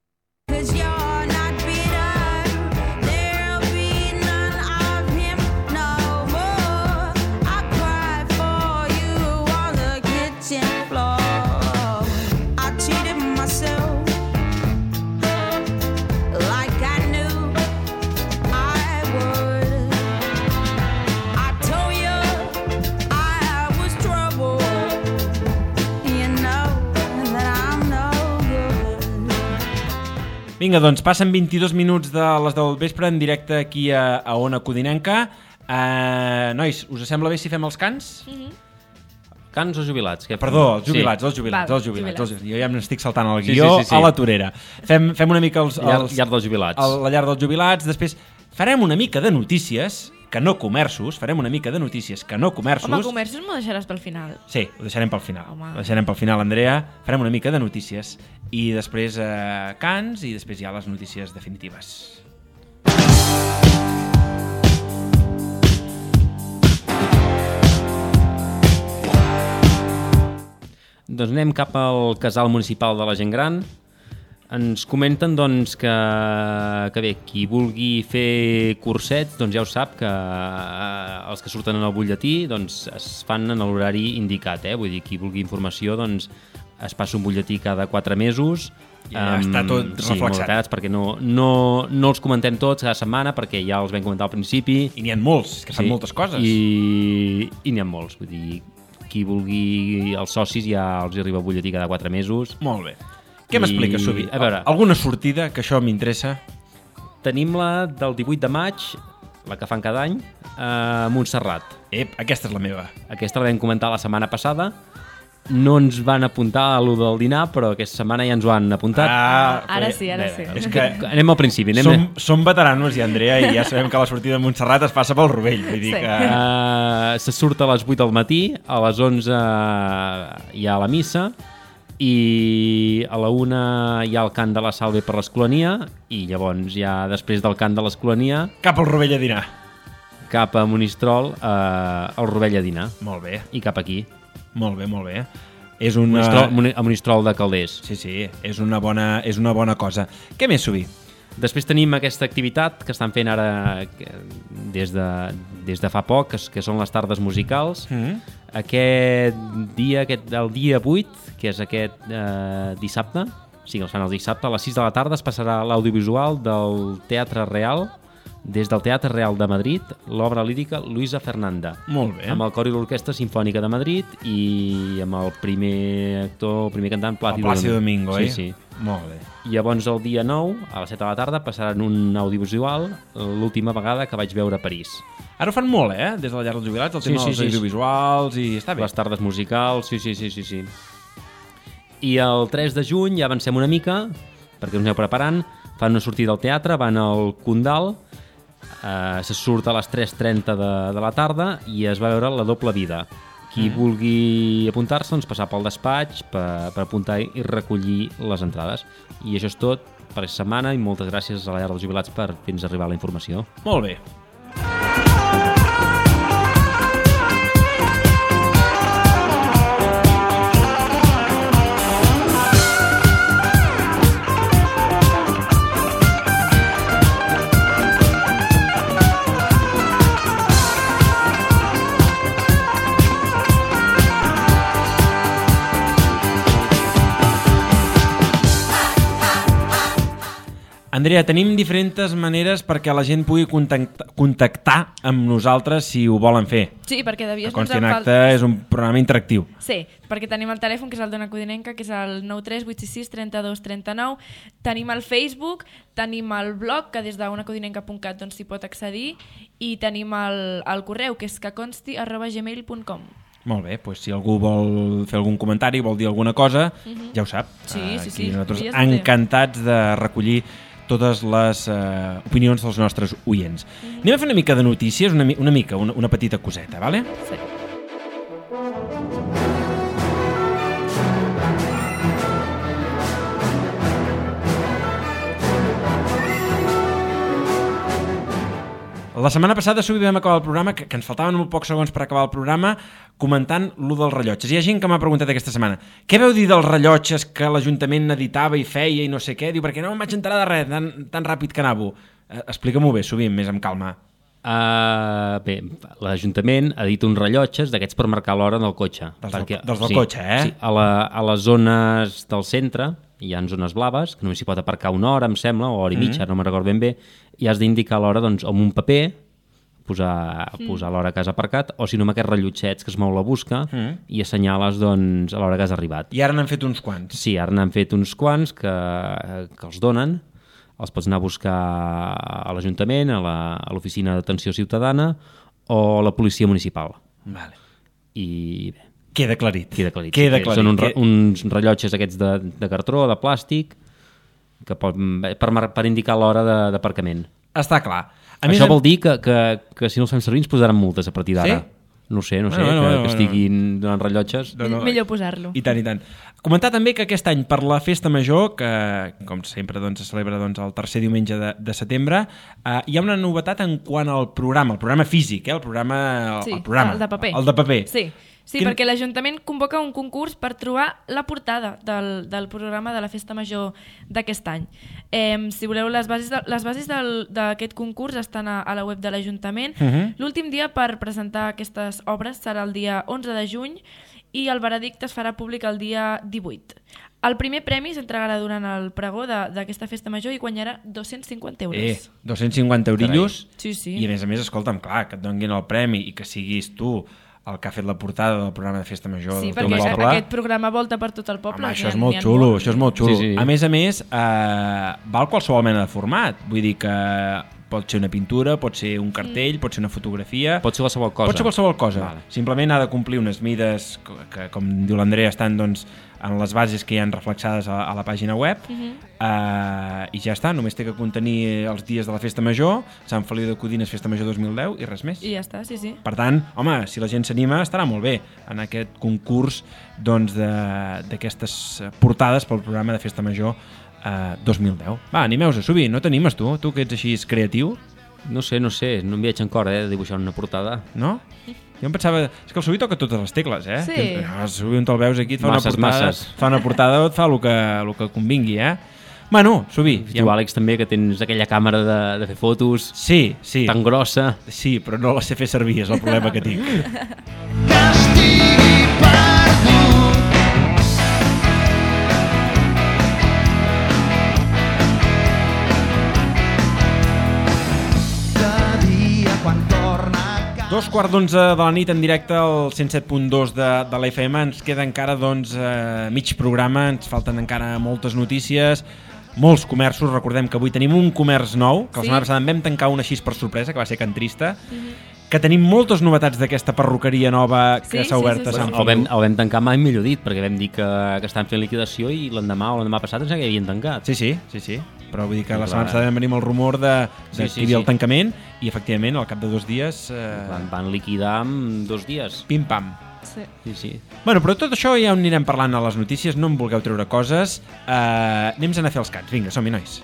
C: Vinga, doncs passen vint-i-dos minuts de les del vespre en directe aquí a, a Ona Codinenca. Uh, nois, us sembla bé si fem els cants?
D: Mm-hmm. Cants o jubilats? Que
C: Perdó, els jubilats, sí. els jubilats,
E: Val,
C: els jubilats,
E: jubilats.
C: els jubilats. Jo ja m'estic saltant el
D: Sí,
C: guió
D: sí, sí, sí.
C: a la torera. Fem, fem una mica els... els
D: Llar, llar dels jubilats.
C: El, la llar dels jubilats, després farem una mica de notícies, que no comerços, farem una mica de notícies que no comerços.
E: Home, comerços m'ho deixaràs pel final.
C: Sí, ho deixarem pel final.
E: Home.
C: Ho deixarem pel final, Andrea. Farem una mica de notícies i després eh, cants i després ja les notícies definitives.
D: Doncs anem cap al casal municipal de la gent gran. Ens comenten doncs, que, que bé, qui vulgui fer cursets doncs ja ho sap, que eh, els que surten en el butlletí doncs, es fan en l'horari indicat. Eh? Vull dir, qui vulgui informació doncs, es passa un butlletí cada quatre mesos.
C: Ja um, està tot
D: sí,
C: reflexat.
D: Detallats, perquè no, no, no els comentem tots cada setmana, perquè ja els vam comentar al principi.
C: I n'hi ha molts, que fan
D: sí,
C: moltes coses.
D: I, i n'hi ha molts. Vull dir, qui vulgui els socis ja els arriba el butlletí cada quatre mesos.
C: Molt bé. Què m'expliques, Subi?
D: A veure,
C: alguna sortida, que això m'interessa?
D: Tenim la del divuit de maig, la que fan cada any, a Montserrat.
C: Ep, aquesta és la meva.
D: Aquesta la vam comentar la setmana passada. No ens van apuntar a lo del dinar, però aquesta setmana ja ens ho han apuntat.
C: Ah,
E: Ara sí, ara sí.
C: És que
D: anem al principi. Anem
C: som, som veteranos, ja, Andrea, i ja sabem que la sortida de Montserrat es passa pel rovell. Vull dir
E: Sí.
C: que...
D: Uh, se surt a les vuit del matí, a les onze hi ha la missa, i a la una hi ha el cant de la Salve per l'Escolania, i llavors ja després del cant de l'Escolania
C: Cap al rovell a dinar.
D: cap a Monistrol, uh, al Rovell a dinar.
C: Molt bé,
D: I cap aquí.
C: molt bé, molt bé. És una...
D: Monistrol, Moni- a Monistrol de Calders.
C: Sí, sí, és una bona, és una bona cosa. Què més, Subi?
D: Després tenim aquesta activitat que estan fent ara que, des, de, des de fa poc, que, que són les tardes musicals.
C: Mm-hmm.
D: Aquest dia, aquest, el dia vuit, que és aquest eh, dissabte, Sí, els fan el dissabte. A les sis de la tarda es passarà l'audiovisual del Teatre Real, des del Teatre Real de Madrid, l'obra lírica Luisa Fernanda.
C: Molt bé.
D: Amb el cor i l'Orquestra Simfònica de Madrid i amb el primer actor, el primer cantant, Plàcido,
C: Plàcido Domingo,
D: sí,
C: oi?
D: Sí,
C: Molt bé.
D: I llavors el dia nou, a les set de la tarda, passaran un audiovisual l'última vegada que vaig veure a París.
C: Ara ho fan molt, eh? Des de la llar dels jubilats, el
D: Sí,
C: tema
D: sí,
C: dels
D: sí.
C: audiovisuals i està bé.
D: Les tardes musicals, sí, sí, sí, sí, sí. I el tres de juny ja avancem una mica, perquè us aneu preparant, fan una sortida al teatre, van al Condal, eh, se surt a les tres trenta de, de la tarda i es va veure La doble vida. Qui mm. vulgui apuntar-se, doncs passar pel despatx per, per apuntar i recollir les entrades. I això és tot per aquesta setmana i moltes gràcies a la llar dels jubilats per fer-nos arribar la informació.
C: Molt bé. Andrea, tenim diferents maneres perquè la gent pugui contactar, contactar amb nosaltres si ho volen fer.
E: Sí, perquè de vies
C: El Consti en Acte és un programa interactiu.
E: Sí, perquè tenim el telèfon, que és el d'Ona Codinenca, que és el nou tres vuit sis sis tres dos tres nou. Tenim el Facebook, tenim el blog, que des d'onacodinenca punt cat doncs, s'hi pot accedir, i tenim el, el correu, que és queconsti arroba gmail punt com.
C: Molt bé, doncs si algú vol fer algun comentari, vol dir alguna cosa,
E: Mhm.
C: ja ho sap.
E: Sí, sí,
C: Aquí
E: sí.
C: nosaltres
E: Sí, ja s'entén.
C: encantats de recollir totes les uh, opinions dels nostres oients. Mm-hmm. Anem a fer una mica de notícies, una, mi una mica, una, una petita coseta, vale?
E: Sí.
C: La setmana passada sovint vam acabar el programa, que, que ens faltaven molt pocs segons per acabar el programa, comentant lo dels rellotges. Hi ha gent que m'ha preguntat aquesta setmana, què veu dir dels rellotges que l'Ajuntament editava i feia i no sé què? Diu, perquè no em vaig enterar de res, tan, tan ràpid que anavo. Eh, Explica-m'ho bé, sovint, més amb calma.
D: Uh, bé, l'Ajuntament edita uns rellotges d'aquests per marcar l'hora del cotxe.
C: Dels del-
D: perquè,
C: dels del
D: sí,
C: cotxe, eh?
D: Sí, a, la, a les zones del centre hi ha zones blaves, que només s'hi pot aparcar una hora, em sembla, o hora i mitja,
C: Mhm.
D: no me'n recordo ben bé, i has d'indicar l'hora doncs, amb un paper, posar,
C: Mm.
D: posar l'hora que has aparcat, o si no amb aquests rellotgets que es mou la busca
C: Mm.
D: i assenyales doncs, a l'hora que has arribat.
C: I ara n'han fet uns quants.
D: Sí, ara n'han fet uns quants que, que els donen, els pots anar a buscar a l'Ajuntament, a la- a l'Oficina d'Atenció Ciutadana o a la Policia Municipal.
C: Vale.
D: I bé,
C: Queda aclarit.
D: queda aclarit.
C: Queda
D: Sí,
C: aclarit.
D: Són uns,
C: Que-
D: que... uns rellotges aquests de, de cartró, de plàstic, que pot, per, mar- per indicar l'hora de- d'aparcament.
C: Està clar. A
D: Això
C: a-
D: vol dir que, que, que si no els fem servir ens posaran multes a partir d'ara.
C: Sí?
D: No ho sé, no sé,
C: Bueno, bueno,
D: que,
C: bueno,
D: que estiguin donant rellotges.
C: No, no.
E: Millor posar-lo.
C: I tant, i tant. Comentar també que aquest any, per la Festa Major, que com sempre doncs, es celebra doncs, el tercer diumenge de, de setembre, eh, hi ha una novetat en quant al programa, el programa físic, eh, el programa... El,
E: Sí,
C: el programa,
E: el de paper.
C: El de paper.
E: Sí, sí
C: Quin-
E: perquè l'Ajuntament convoca un concurs per trobar la portada del, del programa de la Festa Major d'aquest any. Eh, si voleu, les bases, de, les bases del- d'aquest concurs estan a, a la web de l'Ajuntament.
C: Mhm.
E: L'últim dia per presentar aquestes obres serà el dia onze de juny i el veredicte es farà públic el dia divuit. El primer premi s'entregarà durant el pregó de- d'aquesta Festa Major i guanyarà dos-cents cinquanta euros.
C: Eh, dos-cents cinquanta eurillos.
E: Sí, sí.
C: I a més a més, escolta'm, clar, que et donguin el premi i que siguis tu el que ha fet la portada del programa de Festa Major
E: Sí,
C: del teu
E: perquè
C: poble.
E: aquest programa volta per tot el poble.
C: Home,
E: n'hi
C: això
E: ha-
C: és molt
E: n'hi ha
C: xulo,
E: molts.
C: això és molt xulo.
D: Sí, sí.
C: A més a més, eh, val qualsevol mena de format. Vull dir que pot ser una pintura, pot ser un cartell, mm. pot ser una fotografia...
D: Pot ser qualsevol cosa.
C: Pot ser qualsevol cosa.
D: Vale.
C: Simplement ha de complir unes mides que, que com diu l'Andrea, estan doncs, en les bases que hi han reflexades a, a la pàgina web,
E: Mhm.
C: uh, i ja està, només té que contenir els dies de la Festa Major, Sant Feliu de Codines Festa Major dos mil deu i res més.
E: I ja està, sí, sí.
C: Per tant, home, si la gent s'anima, estarà molt bé en aquest concurs doncs, de- d'aquestes doncs, portades pel programa de Festa Major eh, dos mil deu. Va, animeu-se, Subi, no t'animes tu? Tu que ets així creatiu,
D: No sé, no sé, no em veig encara, eh, de dibuixar una portada.
C: no? Jo em pensava... És que el Subi toca totes les tecles, eh?
E: Sí.
C: Que, el Subi, on te'l veus aquí, et fa
D: Masses,
C: una portada,
D: masses.
C: fa una portada o et fa el que, el que convingui, eh? Bueno, Subi...
D: I tu, Àlex, també, que tens aquella càmera de, de fer fotos
C: Sí, sí.
D: tan grossa.
C: Sí, però no la sé fer servir, és el problema que tinc. Dos quarts d'onze de la nit en directe al cent set punt dos de, de l'F M. Ens queda encara doncs, eh, mig programa, ens falten encara moltes notícies, molts comerços. Recordem que avui tenim un comerç nou, que la
E: Sí.
C: setmana passada en vam tancar un així per sorpresa, que va ser Can Trista,
E: Mhm.
C: que tenim moltes novetats d'aquesta perruqueria nova que
E: Sí,
C: s'ha
E: sí,
C: obert
E: sí,
C: a
E: sí.
C: Sant
D: El
C: Feliu.
D: vam, el vam tancar mai millor dit, perquè vam dir que, que estaven fent liquidació i l'endemà o l'endemà passat ens havien tancat.
C: Sí, sí, sí, sí. Però vull dir que la
D: Clar.
C: setmana passada vam venir amb el rumor de, de
D: Sí,
C: sí,
D: sí,
C: que hi havia
D: sí.
C: el tancament i efectivament al cap de dos dies eh,
D: Van, van liquidar en dos dies.
C: pim-pam.
E: Sí.
D: Sí, sí.
C: Bueno, però tot això ja ho anirem parlant a les notícies, no em vulgueu treure coses. Uh, anem-nos a fer els cants. Vinga, som-hi, nois.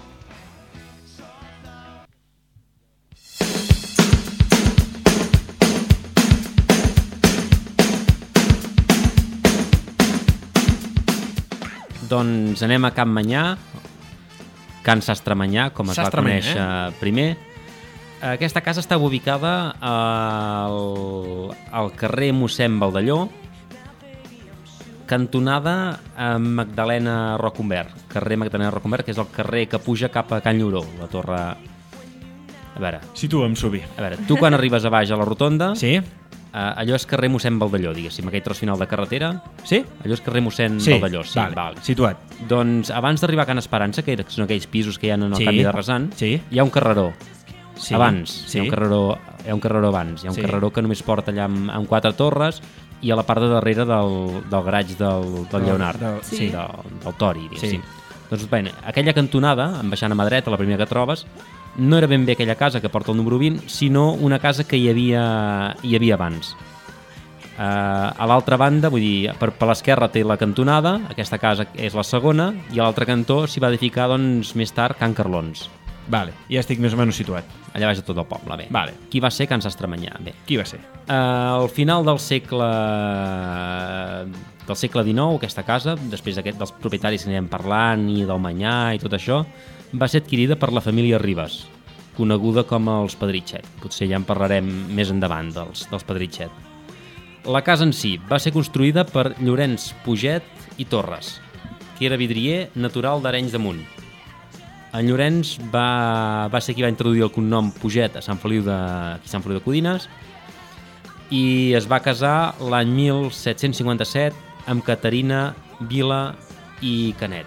D: Doncs anem a Can Manyà, Can Sastremanyà, com es
C: Sastremanyà,
D: va conèixer primer. Aquesta casa estava ubicada al, al carrer mossèn Baldelló, cantonada amb Magdalena Rocumbert, carrer Magdalena Rocumbert, que és el carrer que puja cap a Can Lloró, la torre... A veure,
C: Situa'm, Subi.
D: a veure, tu quan arribes a baix a la rotonda,
C: Sí?
D: eh, allò és carrer mossèn Baldelló, diguéssim, aquell tros final de carretera,
C: Sí?
D: allò és carrer mossèn
C: Sí,
D: Baldelló. Sí,
C: vale.
D: vale.
C: Situat.
D: Doncs abans d'arribar a Can Esperança, que són aquells pisos que hi ha en el
C: Sí.
D: canvi de rasant,
C: Sí.
D: hi ha un carreró.
C: Sí.
D: Abans,
C: Sí.
D: hi ha un carreró, hi ha un carreró abans, hi ha un
C: Sí.
D: carreró que només porta allà amb, amb quatre torres i a la part de darrere del, del garatge del, del
C: Del-
D: Lleonard,
C: del-
E: sí.
D: del, del Tori, diguéssim.
C: Sí.
D: Doncs bé, aquella cantonada, en baixant a mà dreta, la primera que trobes, no era ben bé aquella casa que porta el número vint, sinó una casa que hi havia, hi havia abans. Uh, a l'altra banda, vull dir, per, per l'esquerra té la cantonada, aquesta casa és la segona, i a l'altre cantó s'hi va edificar doncs, més tard Can Carlons.
C: Vale, ja estic més o menys situat.
D: Allà baix de tot el poble, bé.
C: Vale.
D: Qui va ser Can Sastremanyà? Bé.
C: Qui va ser?
D: Uh, al final del segle del segle dinou, aquesta casa, després d'aquest dels propietaris que anirem parlant i del Manyà i tot això, va ser adquirida per la família Ribes, coneguda com els Pedritxet. Potser ja en parlarem més endavant dels, dels Pedritxet. La casa en si va ser construïda per Llorenç Puget i Torres, que era vidrier natural d'Arenys de Munt. En Llorenç va, va ser qui va introduir el cognom Puget a Sant Feliu de, aquí a Sant Feliu de Codines i es va casar l'any mil set-cents cinquanta-set amb Caterina Vila i Canet.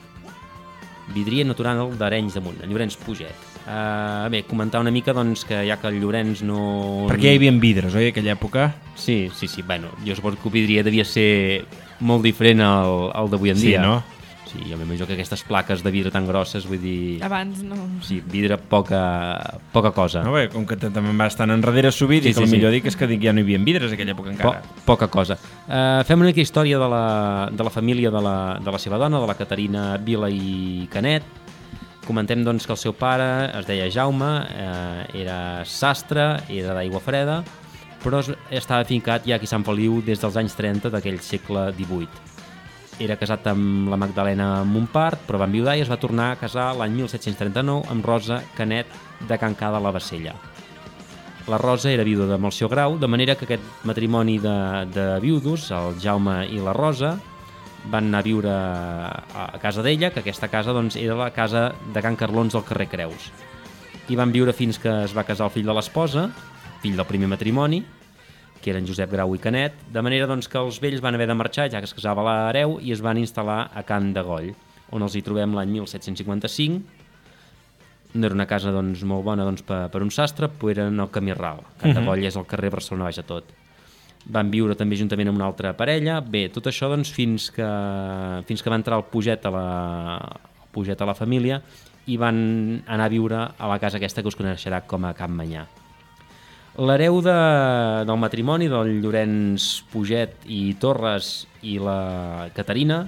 D: Vidrier natural d'Arenys de Munt, en Llorenç Puget. Uh, bé, comentar una mica doncs, que ja que el Llorenç no...
C: Perquè hi havia vidres, oi, aquella època?
D: Sí, sí, sí. Bueno, jo suposo que el vidrier devia ser molt diferent al, al d'avui en
C: Sí,
D: dia.
C: no?
D: Sí, jo m'imagino que aquestes plaques de vidre tan grosses, vull dir...
E: Abans no.
D: Sí, vidre poca, poca cosa.
C: No, bé, com que també va estar enrere sovint
D: Sí,
C: i que
D: sí,
C: el
D: sí.
C: millor dic és que ja no hi havia vidres aquella època
D: Po
C: encara.
D: poca cosa. Uh, fem una mica història de la, de la família de la, de la seva dona, de la Caterina Vila i Canet. Comentem doncs que el seu pare es deia Jaume, eh, era sastre, era d'aigua freda, però es, estava fincat ja aquí a Sant Feliu des dels anys trenta d'aquell segle divuit. Era casat amb la Magdalena Montpart, però va enviudar i es va tornar a casar l'any mil set-cents trenta-nou amb Rosa Canet de Can Ca de la Bassella. La Rosa era viuda de Melcior Grau, de manera que aquest matrimoni de, de viudos, el Jaume i la Rosa, van anar a viure a casa d'ella, que aquesta casa doncs, era la casa de Can Carlons del carrer Creus. I van viure fins que es va casar el fill de l'esposa, fill del primer matrimoni, que eren Josep Grau i Canet, de manera doncs, que els vells van haver de marxar, ja que es casava l'hereu, i es van instal·lar a Can de Goll, on els hi trobem l'any mil set-cents cinquanta-cinc. No era una casa doncs, molt bona doncs, per, per un sastre, però era en el camí ral. Can de Goll és el carrer Barcelona baix a tot. Van viure també juntament amb una altra parella. Bé, tot això doncs, fins, que, fins que va entrar el Puget a la, el Puget a la família i van anar a viure a la casa aquesta que us coneixerà com a Can Manyà. L'hereu de, del matrimoni del Llorenç Puget i Torres i la Caterina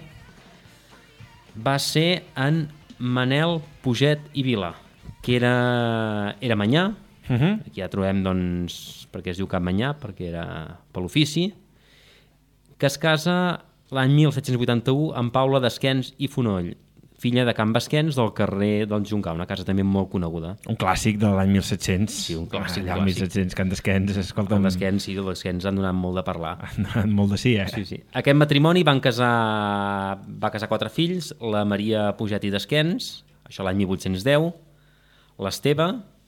D: va ser en Manel Puget i Vila, que era, era manyà.
C: Uh -huh.
D: Aquí ja trobem, doncs, perquè es diu Can Manyà, perquè era per l'ofici, que es casa l'any mil set-cents vuitanta-u amb Paula d'Esquens i Fonoll, filla de Can Basquens del carrer del Juncar, una casa també molt coneguda.
C: Un clàssic de l'any mil set-cents.
D: Sí, un clàssic,
C: Allà
D: clàssic.
C: el mil set-cents, Can d'Esquens, escolta...
D: Can Basquens, sí, els Basquens han donat molt de parlar.
C: Han donat molt de sí, eh?
D: Sí, sí. Aquest matrimoni van casar, va casar quatre fills, la Maria Puget i d'Esquens, això l'any mil vuit-cents deu, l'Esteve,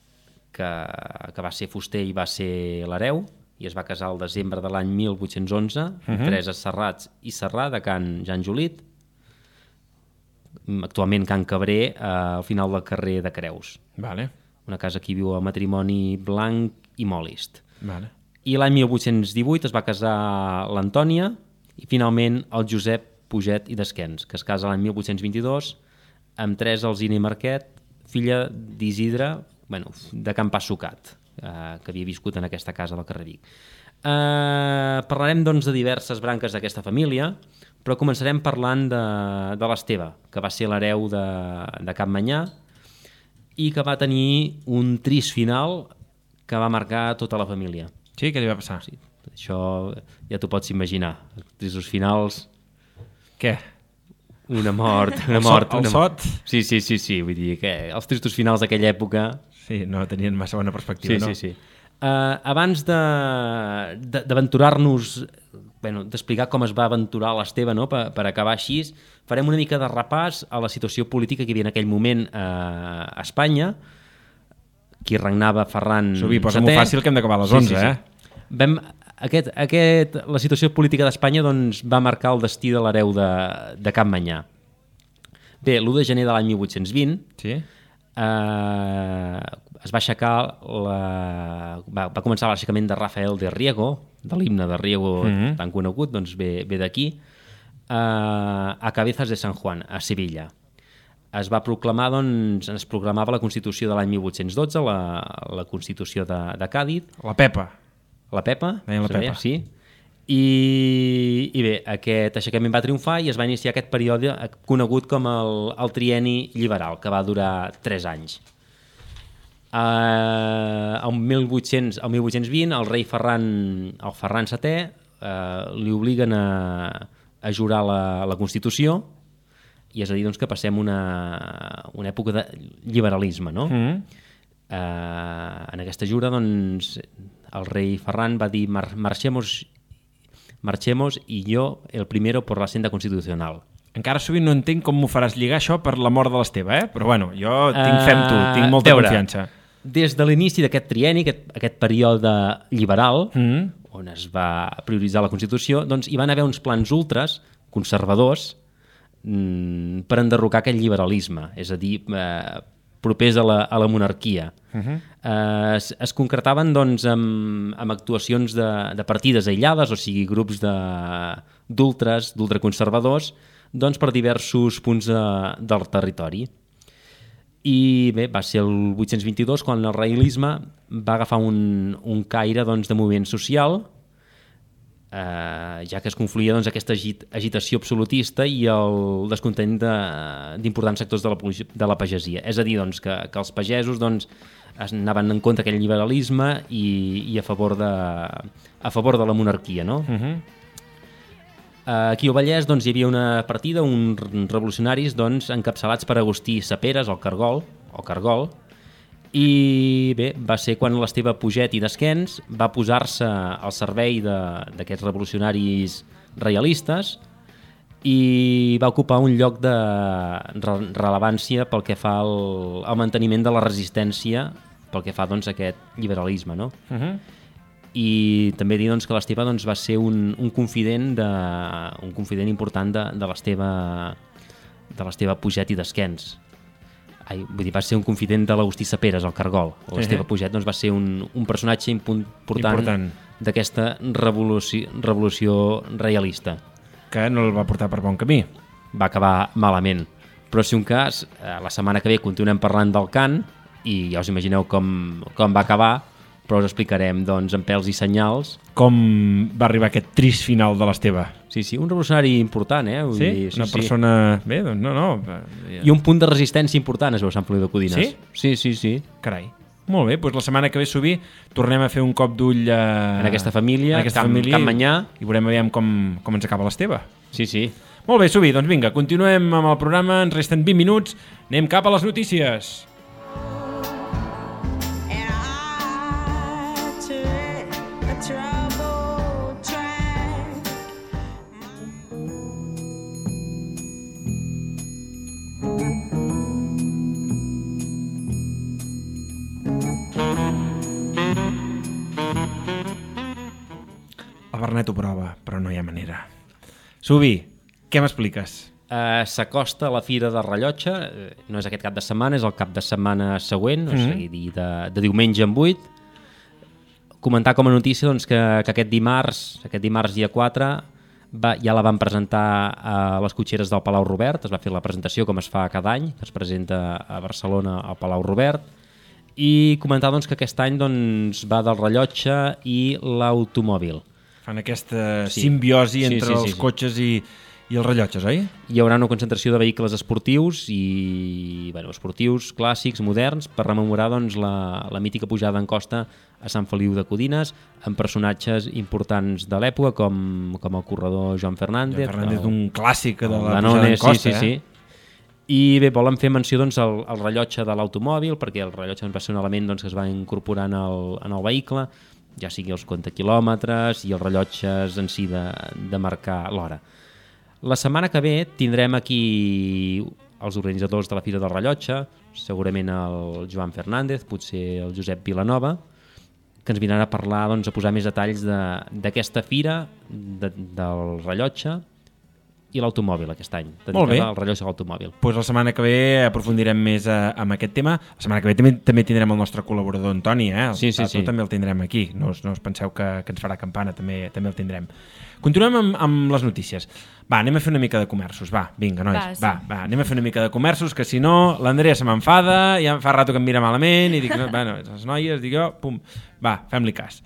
D: que, que va ser fuster i va ser l'hereu, i es va casar al desembre de l'any mil vuit-cents onze, uh-huh. Teresa Serrats i Serrà, de Can Jan Jolit, actualment Can Cabré, eh, al final del carrer de Creus.
C: Vale.
D: Una casa que viu el matrimoni Blanc i Molist.
C: Vale.
D: I l'any mil vuit-cents divuit es va casar l'Antònia i finalment el Josep Puget i Desquens, que es casa l'any mil vuit-cents vint-i-dos amb Teresa Alsina i Marquet, filla d'Isidre, bueno, de Can Passucat, eh, que havia viscut en aquesta casa del carrer Vic. Eh, parlarem doncs de diverses branques d'aquesta família, però començarem parlant de, de l'Esteve, que va ser l'hereu de, de Campmanyà i que va tenir un trist final que va marcar tota la família.
C: Sí, què li va passar?
D: Sí, això ja t'ho pots imaginar. Tristos finals...
C: Què?
D: Una mort... Una
C: el
D: mort
C: sot? El
D: una...
C: sot?
D: Sí, sí, sí, sí, vull dir que els tristos finals d'aquella època...
C: Sí, no tenien massa bona perspectiva,
D: sí,
C: no?
D: Sí, sí, sí. Uh, abans de, d'aventurar-nos, bueno, d'explicar com es va aventurar l'Esteve, no? per, per acabar així, farem una mica de repàs a la situació política que hi havia en aquell moment uh, a Espanya, qui regnava Ferran
C: Subí, posa-m'ho fàcil que hem d'acabar a les onze, sí, sí, sí.
D: eh? Vam, aquest, aquest, la situació política d'Espanya doncs, va marcar el destí de l'hereu de, de Campmanyà. Bé, l'u de gener de l'any mil vuit-cents vint,
C: sí.
D: eh, es va aixecar, la, va, va començar l'aixecament de Rafael de Riego, de l'himne de Riego mm-hmm. tan conegut, doncs ve, ve d'aquí, eh, a Cabezas de San Juan, a Sevilla. Es va proclamar, doncs, es proclamava la Constitució de l'any mil vuit-cents dotze, la, la Constitució de, de Càdiz.
C: La Pepa.
D: La Pepa?
C: Deien la Pepa.
D: Sí. I, I bé, aquest aixecament va triomfar i es va iniciar aquest període conegut com el, el trienni liberal, que va durar tres anys. Uh, el, mil vuit-cents, el mil vuit-cents vint, el rei Ferran, el Ferran setè, uh, li obliguen a, a jurar la, la Constitució, i és a dir doncs, que passem una, una època de liberalisme, no? Mm-hmm. Uh, en aquesta jura, doncs, el rei Ferran va dir Mar marchemos, marchemos y yo el primero por la senda constitucional.
C: Encara sovint no entenc com m'ho faràs lligar això per la mort de l'Esteve, eh? Però bueno, jo tinc fe en tu, tinc molta
D: veure,
C: confiança.
D: Des de l'inici d'aquest trienni, aquest, aquest període liberal, mm-hmm. on es va prioritzar la Constitució, doncs hi van haver uns plans ultres, conservadors, per enderrocar aquest liberalisme, és a dir, eh, propers a la, a la monarquia. Uh-huh. eh, es, es concretaven doncs, amb, amb actuacions de, de partides aïllades, o sigui, grups d'ultres, d'ultraconservadors, doncs, per diversos punts de, del territori. I bé, va ser el vuit-cents vint-i-dos quan el reialisme va agafar un, un caire doncs, de moviment social, Uh, ja que es confluïa doncs, aquesta agit agitació absolutista i el descontent d'importants de, sectors de la, de la pagesia. És a dir, doncs, que, que els pagesos doncs, anaven en contra d'aquell liberalisme i, i a, favor de, a favor de la monarquia. No? Uh-huh. uh, aquí al Vallès doncs, hi havia una partida, uns revolucionaris doncs, encapçalats per Agustí Saperes, el Cargol, o Cargol, i bé, va ser quan l'Esteve Puget i Desquens va posar-se al servei d'aquests revolucionaris reialistes i va ocupar un lloc de re rellevància pel que fa al, al manteniment de la resistència pel que fa doncs, a aquest liberalisme, no? Uh-huh. I també dir doncs, que l'Esteve doncs, va ser un, un, confident de, un confident important de, de l'Esteve de l'Esteve Puget i Desquens. Ai, vull dir, va ser un confident de l'Agustí Saperes, el Cargol. L'Esteve uh-huh. Puget doncs, va ser un, un personatge important, important. d'aquesta revolució, revolució realista.
C: Que no el va portar per bon camí.
D: Va acabar malament. Però si un cas, la setmana que ve continuem parlant del cant i ja us imagineu com, com va acabar, però us explicarem doncs, en pèls i senyals
C: com va arribar aquest trist final de l'Esteve.
D: Sí, sí, un revolucionari important, eh? Vull
C: sí?
D: dir, sí,
C: una
D: sí.
C: persona... Bé, doncs no, no.
D: I un punt de resistència important es veu Sant Feliu de Codines.
C: Sí?
D: Sí, sí, sí.
C: Carai. Molt bé, doncs la setmana que ve, Subí, tornem a fer un cop d'ull a...
D: en aquesta família,
C: en aquesta
D: Camp,
C: família
D: Campmanyà.
C: I veurem aviam com, com ens acaba l'Esteve.
D: Sí, sí.
C: Molt bé, Subí, doncs vinga, continuem amb el programa, ens resten vint minuts, anem cap a les notícies. El Bernet ho prova, però no hi ha manera. Subi, què m'expliques?
D: Uh, S'acosta la Fira de Rellotge, uh, no és aquest cap de setmana, és el cap de setmana següent, mm-hmm. o sigui, de, de diumenge en vuit. Comentar com a notícia doncs, que, que aquest dimarts, aquest dimarts dia quatre, va, ja la van presentar a les cotxeres del Palau Robert, es va fer la presentació com es fa cada any, que es presenta a Barcelona al Palau Robert, i comentar doncs, que aquest any doncs, va del rellotge i l'automòbil.
C: Fan aquesta
D: Sí.
C: simbiosi
D: Sí,
C: entre
D: sí, sí,
C: els
D: sí.
C: cotxes i, i els rellotges, oi?
D: Hi haurà una concentració de vehicles esportius i bueno, esportius clàssics, moderns, per rememorar doncs, la, la mítica pujada en costa a Sant Feliu de Codines, amb personatges importants de l'època, com, com el corredor Joan Fernández.
C: Joan Fernández,
D: el,
C: un clàssic de la pujada
D: Danone,
C: en costa,
D: sí, sí,
C: eh?
D: sí. I bé, volen fer menció doncs, al, al rellotge de l'automòbil, perquè el rellotge doncs, va ser un element doncs, que es va incorporar en el, en el vehicle, ja sigui els comptaquilòmetres i els rellotges en si de, de marcar l'hora. La setmana que ve tindrem aquí els organitzadors de la Fira del Rellotge, segurament el Joan Fernández, potser el Josep Vilanova, que ens vindran a parlar, doncs, a posar més detalls d'aquesta fira, de, del rellotge i l'automòbil aquest any.
C: Molt bé.
D: El rellotge a l'automòbil.
C: Pues la setmana que ve aprofundirem més a, amb aquest tema. La setmana que ve també, també tindrem el nostre col·laborador Antoni, eh? El,
D: Sí, sí,
C: tu
D: sí.
C: també el tindrem aquí. No us, no us penseu que, que ens farà campana, també, també el tindrem. Continuem amb, amb les notícies. Va, anem a fer una mica de comerços. Va, vinga, nois.
E: Va, sí.
C: Va, va, anem a fer una mica de comerços, que si no, l'Andrea se m'enfada, ja fa rato que em mira malament, i dic, no, bueno, les noies, dic jo, pum, va, fem-li cas.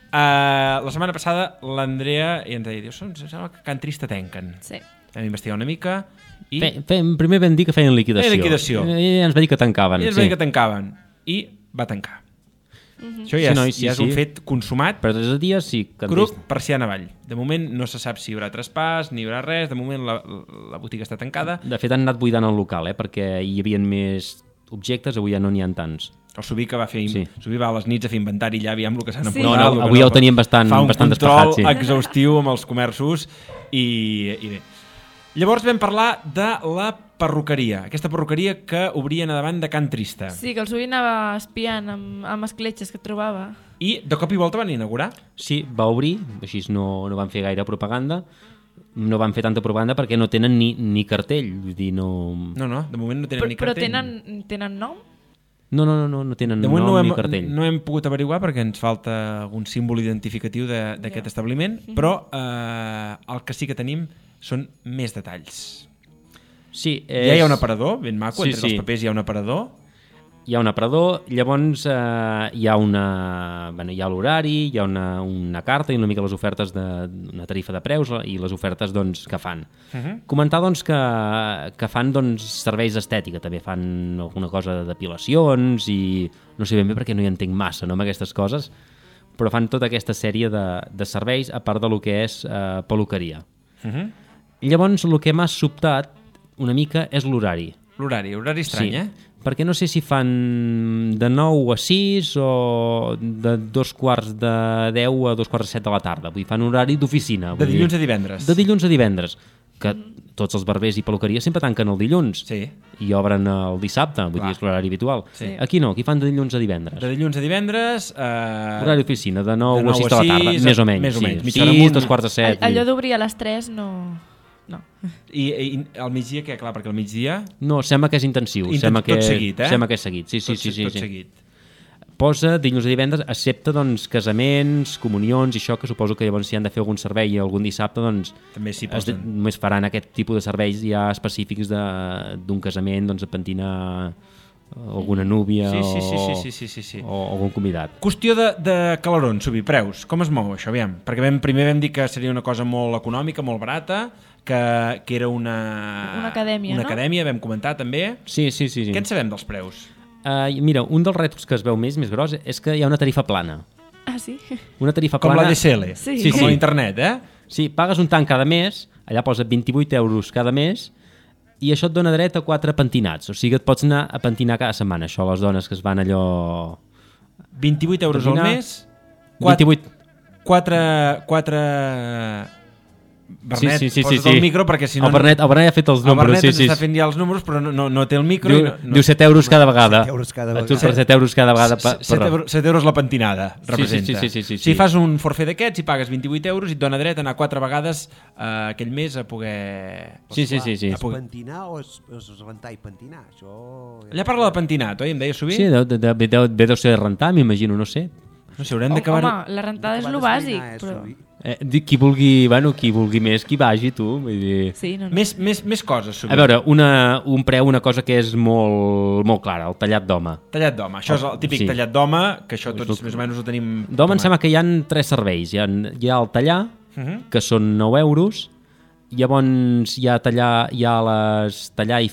C: Uh, la setmana passada l'Andrea i ens deia, diu, em sembla que Can Trista tanquen.
E: Sí.
C: Vam investigar una mica i...
D: Fe, fe, primer vam dir que feien liquidació.
C: Feien liquidació.
D: I ens va dir que tancaven.
C: I ens
D: sí.
C: va dir que tancaven. I va tancar.
E: Mm-hmm.
C: Això ja,
D: Sí,
C: és,
D: noi, sí,
C: ja és
D: sí.
C: un fet consumat.
D: Per tres dies sí. Que
C: Cruc, persiana avall. De moment no se sap si hi haurà traspàs, ni hi haurà res. De moment la, la botiga està tancada.
D: De fet, han anat buidant el local, eh, perquè hi havia més objectes, avui ja no n'hi ha tants.
C: El Subí que va fer...
D: Sí.
C: Subí va a les nits a fer inventari ja, aviam el que s'han
E: Sí.
C: apuntat.
D: No, no,
C: el que
D: avui ja ho teníem bastant-
C: fa un
D: bastant
C: control
D: despejat, sí.
C: exhaustiu amb els comerços i, i bé. Llavors vam parlar de la perruqueria. Aquesta perruqueria que obrien a davant de Can Trista.
E: Sí, que el sovint anava espiant amb, amb escletxes que trobava.
C: I de cop i volta van inaugurar.
D: Sí, va obrir, així no, no van fer gaire propaganda, no van fer tanta propaganda perquè no tenen ni, ni cartell, vull dir, no...
C: No, no, de moment no tenen
E: Però,
C: ni
E: però
C: cartell.
E: tenen, tenen nom?
D: No, no, no, no, no tenen
C: De moment
D: nom
C: no hem,
D: ni cartell.
C: no hem pogut averiguar perquè ens falta algun símbol identificatiu de- d'aquest
E: Ja.
C: establiment, però eh, el que sí que tenim són més detalls.
D: Sí,
C: És...
D: és...
C: Ja hi ha un aparador, ben maco,
D: Sí,
C: entre
D: sí.
C: els papers hi ha un aparador.
D: Hi ha un aparador, llavors eh, hi ha una... Bueno, hi ha l'horari, hi ha una, una carta i una mica les ofertes de una tarifa de preus i les ofertes doncs, que fan.
C: Uh -huh.
D: Comentar doncs, que, que fan doncs, serveis d'estètica, també fan alguna cosa de depilacions i no sé ben bé perquè no hi entenc massa no, amb aquestes coses, però fan tota aquesta sèrie de, de serveis a part de lo que és eh, peluqueria.
C: Uh -huh.
D: Llavors, el que m'ha sobtat una mica és l'horari.
C: L'horari, horari estrany,
D: Sí,
C: eh?
D: perquè no sé si fan de nou a sis o de dos quarts de deu a dos quarts de set de la tarda. Vull dir, fan horari d'oficina.
C: De
D: vull dir,
C: dilluns a divendres.
D: De dilluns a divendres. Que tots els barbers i peluqueries sempre tanquen el dilluns.
C: Sí.
D: I obren el dissabte, vull
C: Clar.
D: dir, és l'horari habitual.
C: Sí.
D: Aquí no, aquí fan de dilluns a divendres.
C: De dilluns a divendres... Eh...
D: Horari d'oficina, de nou
C: de nou
D: a sis
C: a
D: de la tarda,
C: sis,
D: més o menys.
C: més o
D: sí.
C: menys, mitja
D: sis,
C: hora amunt.
D: dos quarts de set.
E: All, allò d'obrir a les tres no... no.
C: I, I al migdia, què? Clar, perquè al migdia...
D: No, sembla que és intensiu.
C: Intent-
D: sembla que,
C: tot seguit, eh?
D: Sembla que és seguit, sí, sí,
C: tot,
D: sí. sí,
C: tot
D: sí.
C: seguit.
D: Posa dilluns a divendres, excepte doncs, casaments, comunions i això, que suposo que llavors si han de fer algun servei algun dissabte, doncs
C: També s'hi
D: es de,
C: posen.
D: només faran aquest tipus de serveis ja específics de- d'un casament, doncs, de pentinar alguna núvia
C: Sí, sí, sí,
D: o,
C: sí, sí, sí, sí, sí.
D: o algun convidat.
C: Qüestió de, de calarons, Subi, preus. Com es mou això, aviam? Perquè vam, primer vam dir que seria una cosa molt econòmica, molt barata, que, que era una...
E: Una acadèmia,
C: una
E: no?
C: acadèmia, vam comentar també.
D: Sí, sí, sí. sí.
C: Què en sabem dels preus?
D: Uh, mira, un dels rètols que es veu més, més gros, és que hi ha una tarifa plana.
E: Ah, sí?
D: Una tarifa
C: Com
D: plana...
C: la D S L,
E: Sí.
D: Sí,
C: com
D: sí.
C: a internet, eh?
D: Sí, pagues un tant cada mes, allà posa vint-i-vuit euros cada mes, i això et dona dret a quatre pentinats. O sigui que et pots anar a pentinar cada setmana, això, les dones que es van allò...
C: vint-i-vuit euros al
D: Pentinar-
C: mes,
D: vint-i-vuit.
C: quatre, quatre Bernet,
D: sí, sí, sí,
C: posa't
D: sí, sí.
C: el micro perquè si no...
D: El Bernet, el Bernet ha fet els
C: el
D: números.
C: Bernet
D: Sí,
C: ens
D: sí.
C: està fent ja els números, però no, no, no té el micro.
D: Diu,
C: i no, no...
D: diu set euros cada vegada.
J: set euros cada
D: Et
J: vegada.
D: surt per set euros cada vegada. Per,
C: set, euros, set euros la pentinada, representa.
D: Sí, sí, sí, sí, sí, sí.
C: Si fas un forfait d'aquests i pagues vint-i-vuit euros i et dona dret a anar quatre vegades eh, aquell mes a poder...
D: Sí, sí, sí, sí.
C: A
J: És
C: poder...
J: pentinar o és, és rentar i pentinar? Això...
C: Allà parla de pentinat, oi? Em deia sovint?
D: Sí, deu, deu, deu, deu, deu ser rentar, m'imagino, no sé.
C: No sé, haurem d'acabar...
E: Home, la rentada és lo bàsic, però...
D: Eh, qui vulgui, bueno, qui vulgui més, qui vagi, tu. Vull dir...
E: Sí, no, no.
C: Més, més, més coses, sovint.
D: A veure, una, un preu, una cosa que és molt, molt clara, el tallat d'home.
C: Tallat d'home, això és el típic
D: Sí.
C: tallat d'home, que això tots més o menys ho tenim...
D: D'home em sembla que hi ha tres serveis. Hi ha, hi ha el tallar,
C: Uh -huh.
D: que són nou euros, llavors hi ha, tallar, hi ha les tallar i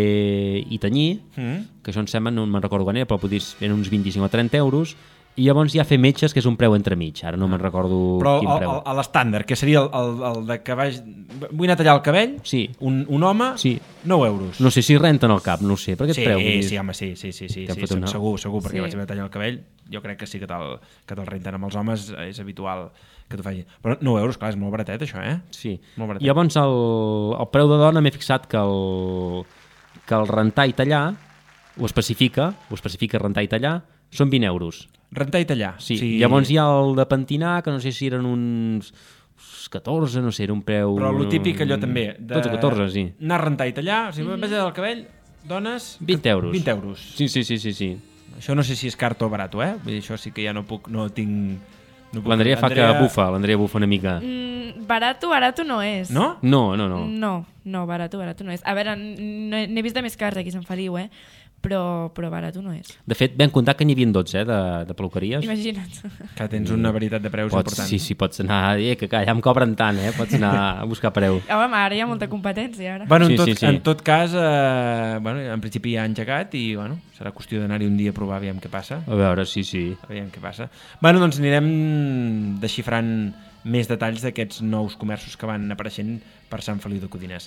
D: fer i tenyir,
C: Uh -huh.
D: que això em sembla, no me'n recordo quan era, però potser eren uns vint-i-cinc o trenta euros, i llavors hi ha fer metges, que és un preu entremig. Ara no me'n recordo
C: Però
D: quin
C: el-
D: preu.
C: el- a l'estàndard, que seria el, el, el de que vaig... vull anar a tallar el cabell,
D: Sí.
C: un, un home,
D: Sí.
C: nou euros.
D: No sé si renten el cap, no ho sé, per aquest
C: Sí,
D: preu. vull dir-
C: sí, home, sí, sí, sí, sí,
D: T'han
C: sí,
D: fotut una-
C: segur, segur, perquè
E: Sí.
C: vaig haver de tallar el cabell, jo crec que sí que te'l que te'l renten amb els homes, és habitual que t'ho faci. Però nou euros, clar, és molt baratet això, eh?
D: Sí.
C: Molt baratet.
D: Llavors, el, el preu de dona m'he fixat que el, que el rentar i tallar ho especifica, ho especifica rentar i tallar, són vint euros.
C: Rentar i tallar.
D: Sí. sí. Llavors hi ha el de pentinar, que no sé si eren uns catorze, no sé, era un preu...
C: Però el típic allò també, de
D: dotze o catorze, sí.
C: anar a rentar i tallar, o sigui, mm -hmm. vaig al cabell, dones...
D: vint euros.
C: vint euros.
D: Sí, sí, sí, sí, sí.
C: Això no sé si és car o barat, eh? Vull dir, això sí que ja no puc, no tinc... No puc...
D: L'Andrea fa que bufa, l'Andrea bufa una mica.
E: Mm, barato, barato no és.
C: No?
D: No, no, no.
E: No, no, barato, barato no és. A veure, no he- n'he vist de més cars aquí a Sant Feliu, eh? Però, però barato no és.
D: De fet, vam comptar que n'hi havia dotze, eh, de, de peluqueries.
E: Imagina't.
C: Que tens una varietat de preus
D: Pots,
C: important.
D: sí, sí, pots anar... Eh, que allà em cobren tant, eh? Pots anar a buscar preu.
E: Home, ara hi ha molta competència, ara.
C: Bueno, en,
D: Sí,
C: tot,
D: sí, sí.
C: en tot cas, eh, bueno, en principi ja ha engegat i bueno, serà qüestió d'anar-hi un dia a provar aviam què passa.
D: A veure, sí, sí.
C: Aviam què passa. Bueno, doncs anirem desxifrant més detalls d'aquests nous comerços que van apareixent per Sant Feliu de Codines.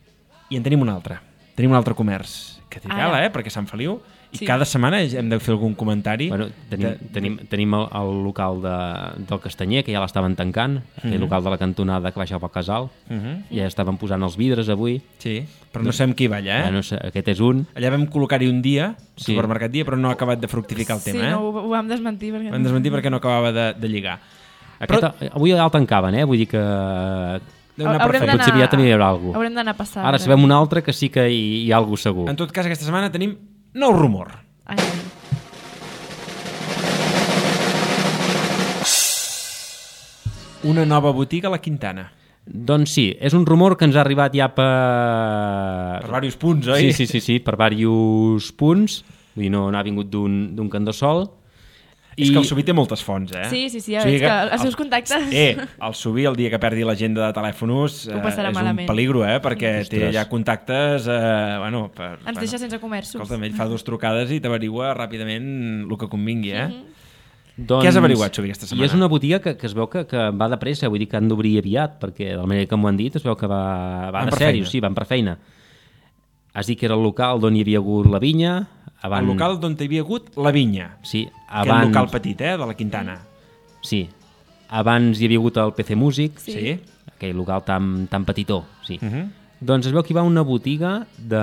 C: I en tenim un altre. Tenim un altre comerç que té tela, eh? Perquè Sant Feliu... I
E: Sí.
C: cada setmana hem de fer algun comentari.
D: Bueno, tenim,
C: de...
D: tenim, tenim el, el local de, del Castanyer, que ja l'estaven tancant, aquell
C: Mhm.
D: local de la cantonada que baixa pel casal.
C: Uh -huh.
D: Ja estaven posant els vidres avui.
C: Sí, però no sabem qui va allà, eh?
D: Ja no sé, aquest és un.
C: Allà vam col·locar-hi un dia,
D: Sí.
C: supermercat dia, però no ha acabat de fructificar el
E: Sí,
C: tema, eh?
E: no, ho, ho vam desmentir. Perquè...
C: Ho vam desmentir perquè no acabava de, de lligar.
D: Aquest,
C: Però-
D: Avui el tancaven, eh? Vull dir que...
C: Deu anar per
E: Haurem
C: feina.
E: d'anar-
D: Potser aviat també hi haurà alguna cosa.
E: Haurem d'anar a passar.
D: Ara sabem un altre que sí que hi, hi ha alguna cosa segur.
C: En tot cas, aquesta setmana tenim nou rumor.
E: Ai, ai.
C: Una nova botiga a la Quintana.
D: Doncs sí, és un rumor que ens ha arribat ja per...
C: Per diversos punts, oi?
D: Sí, sí, sí, sí, per diversos punts. Vull dir, no n'ha vingut d'un d'un cantó sol.
C: És que el Subí té moltes fonts, eh?
E: Sí, sí, sí, ja
C: O sigui
E: veig que els seus contactes...
C: Eh, el Subí, el dia que perdi l'agenda de telèfonos,
E: Ho passarà
C: és
E: malament.
C: un peligro, eh? Perquè té
D: Ostres.
C: ja contactes... Eh, bueno, per,
E: Ens
C: bueno,
E: deixa sense comerços.
C: Escolta'm, ell fa dues trucades i t'averigua ràpidament el que convingui, eh?
E: Mhm.
D: Doncs,
C: Què has averiguat, Xubi, aquesta
D: I
C: setmana?
D: és una botiga que, que es veu que, que va de pressa, vull dir que han d'obrir aviat, perquè de la manera que m'ho han dit es veu que va, va
C: Van
D: de
C: per
D: sèrio,
C: feina.
D: sí, van per feina. Has dit que era el local d'on hi havia hagut la vinya. Abans...
C: El local d'on hi havia hagut la vinya.
D: Sí,
C: Aquest
D: abans...
C: local petit, eh? De la Quintana.
D: Sí. Abans hi havia hagut el P C Music,
E: Sí.
C: Sí.
D: aquell local tan, tan petitó, sí.
C: Uh -huh.
D: Doncs es veu que hi va una botiga de...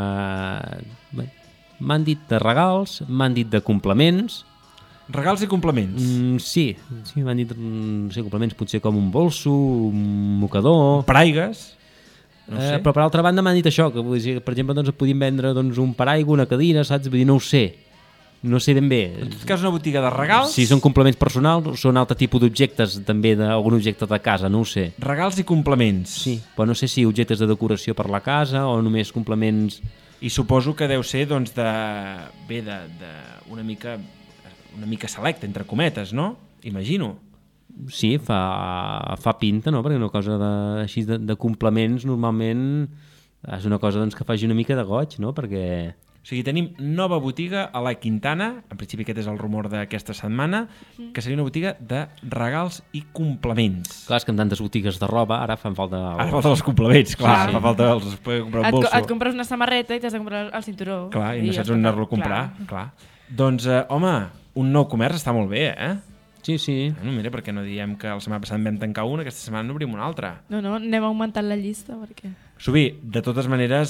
D: Bé, m'han dit de regals, m'han dit de complements.
C: Regals i complements.
D: Mm, sí, sí m'han dit mm, no sé, complements, potser com un bolso, un mocador...
C: Paraigues. No
D: eh,
C: sé.
D: però per altra banda m'han dit això, que vull dir, per exemple doncs, podíem vendre doncs, un paraigua, una cadira, saps? Vull dir, no ho sé. No sé ben bé.
C: En tot cas, una botiga de regals.
D: Si són complements personals o són altre tipus d'objectes, també d'algun objecte de casa, no ho sé.
C: Regals i complements.
D: Sí, però no sé si objectes de decoració per la casa o només complements...
C: I suposo que deu ser, doncs, de... bé, de, de una mica una mica selecta, entre cometes, no? Imagino.
D: Sí, fa, fa pinta, no? Perquè una cosa de, així de, de complements normalment és una cosa doncs, que faci una mica de goig, no? Perquè...
C: O sigui, tenim nova botiga a la Quintana, en principi aquest és el rumor d'aquesta setmana, que seria una botiga de regals i complements.
D: Clar, és que amb tantes botigues de roba ara fan falta...
C: Ara falta els complements, clar,
E: Sí.
C: fa falta els, es pot comprar un
E: Et, co-
C: bolso.
E: et compres una samarreta i t'has de comprar el cinturó.
C: Clar, i no
E: ja
C: saps
E: està.
C: on anar-lo a comprar, clar. Doncs, eh, home, un nou comerç està molt bé, eh?
D: Sí, sí.
C: Bueno, mira, perquè no diem que la setmana passada en vam tancar una, aquesta setmana n'obrim una altra.
E: No, no, anem augmentant la llista perquè...
C: Subí, de totes maneres,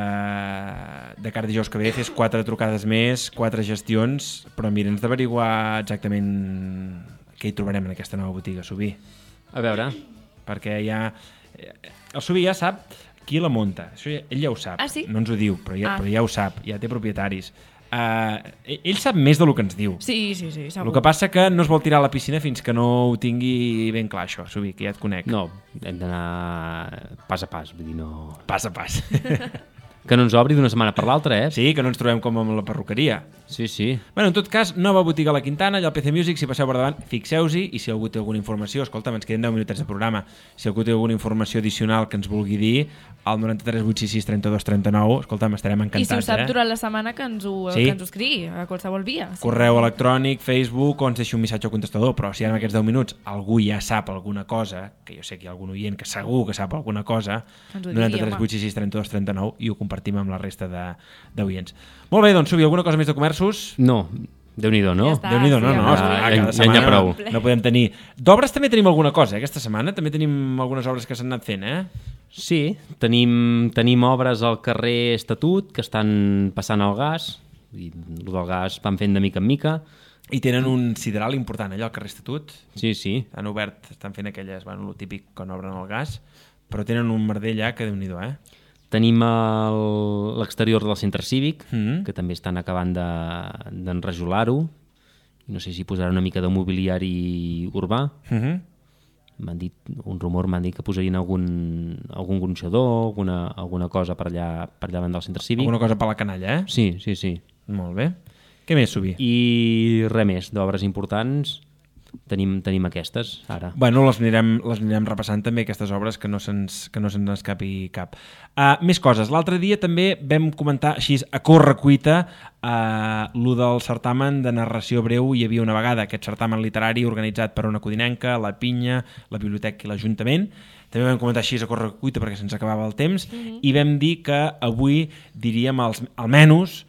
C: eh, de cara a dijous que ve fes quatre trucades més, quatre gestions, però mira'ns d'averiguar exactament què hi trobarem en aquesta nova botiga, Subí.
D: A veure.
C: Perquè ja... El Subí ja sap qui la munta. Això ja, ell ja ho sap.
E: Ah, sí?
C: No ens ho diu, però ja,
E: Ah.
C: però ja ho sap. Ja té propietaris. Uh, ell sap més del que ens diu.
E: Sí, sí, sí, segur.
C: El que passa que no es vol tirar a la piscina fins que no ho tingui ben clar, això, Subí, que ja et conec.
D: No, hem d'anar pas a pas, vull dir, no...
C: Pas a pas.
D: Que no ens obri d'una setmana per l'altra, eh?
C: Sí, que no ens trobem com amb la perruqueria.
D: Sí, sí.
C: Bueno, en tot cas, nova botiga a la Quintana, allà al P C Music, si passeu per davant, fixeu-s'hi, i si algú té alguna informació, escolta'm, ens queden deu minutets de programa, si algú té alguna informació addicional que ens vulgui dir, al nou tres vuit sis sis tres dos tres nou, escolta'm, estarem encantats,
E: I si ho sap
C: eh?
E: durant la setmana que ens ho,
C: Sí.
E: que ens ho escrigui a qualsevol via. Sí.
C: Correu electrònic, Facebook, o ens deixi un missatge al contestador, però si ara en aquests deu minuts algú ja sap alguna cosa, que jo sé que hi ha algun oient que segur que sap alguna cosa,
E: Ens ho
C: nou
E: digui,
C: tres
E: home.
C: vuit sis sis tres dos tres nou i ho compartim amb la resta d'oients. Molt bé, doncs, Subi, alguna cosa més de comerços?
D: No, Déu-n'hi-do, no?
E: Ja està.
C: Déu-n'hi-do, no,
E: sí,
C: no,
E: ja,
C: esclar,
D: ja-
C: cada
D: ja n'hi ha
C: setmana
D: prou.
C: no, no podem tenir. D'obres també tenim alguna cosa, eh? Aquesta setmana també tenim algunes obres que s'han anat fent, eh?
D: Sí, tenim, tenim obres al carrer Estatut que estan passant al gas, i el del gas van fent de mica en mica.
C: I tenen un sideral important allà al carrer Estatut.
D: Sí, sí.
C: Han obert, estan fent aquelles, bueno, el típic quan obren el gas, però tenen un merder allà que déu-n'hi-do, eh?
D: Tenim el- l'exterior del centre cívic,
C: Mm.
D: que també estan acabant de- d'enrajolar-ho. No sé si posarà una mica de mobiliari urbà.
C: Uh -huh.
D: M'han dit, un rumor m'han dit que posarien algun, algun gronxador, alguna, alguna cosa per allà, per allà davant del centre cívic.
C: Alguna cosa per la canalla, eh?
D: Sí, sí, sí.
C: Molt bé. Què més, Subi?
D: I res més, d'obres importants tenim, tenim aquestes, ara.
C: Bueno, les anirem, les anirem repassant també, aquestes obres, que no se'ns que no se'ns escapi cap. Uh, més coses. L'altre dia també vam comentar, així a corre-cuita, uh, lo del certamen de narració breu hi havia una vegada, aquest certamen literari organitzat per una codinenca, la Pinya, la Biblioteca i l'Ajuntament. També vam comentar així a corre-cuita perquè se'ns acabava el temps, mm-hmm. i vam dir que avui diríem els, almenys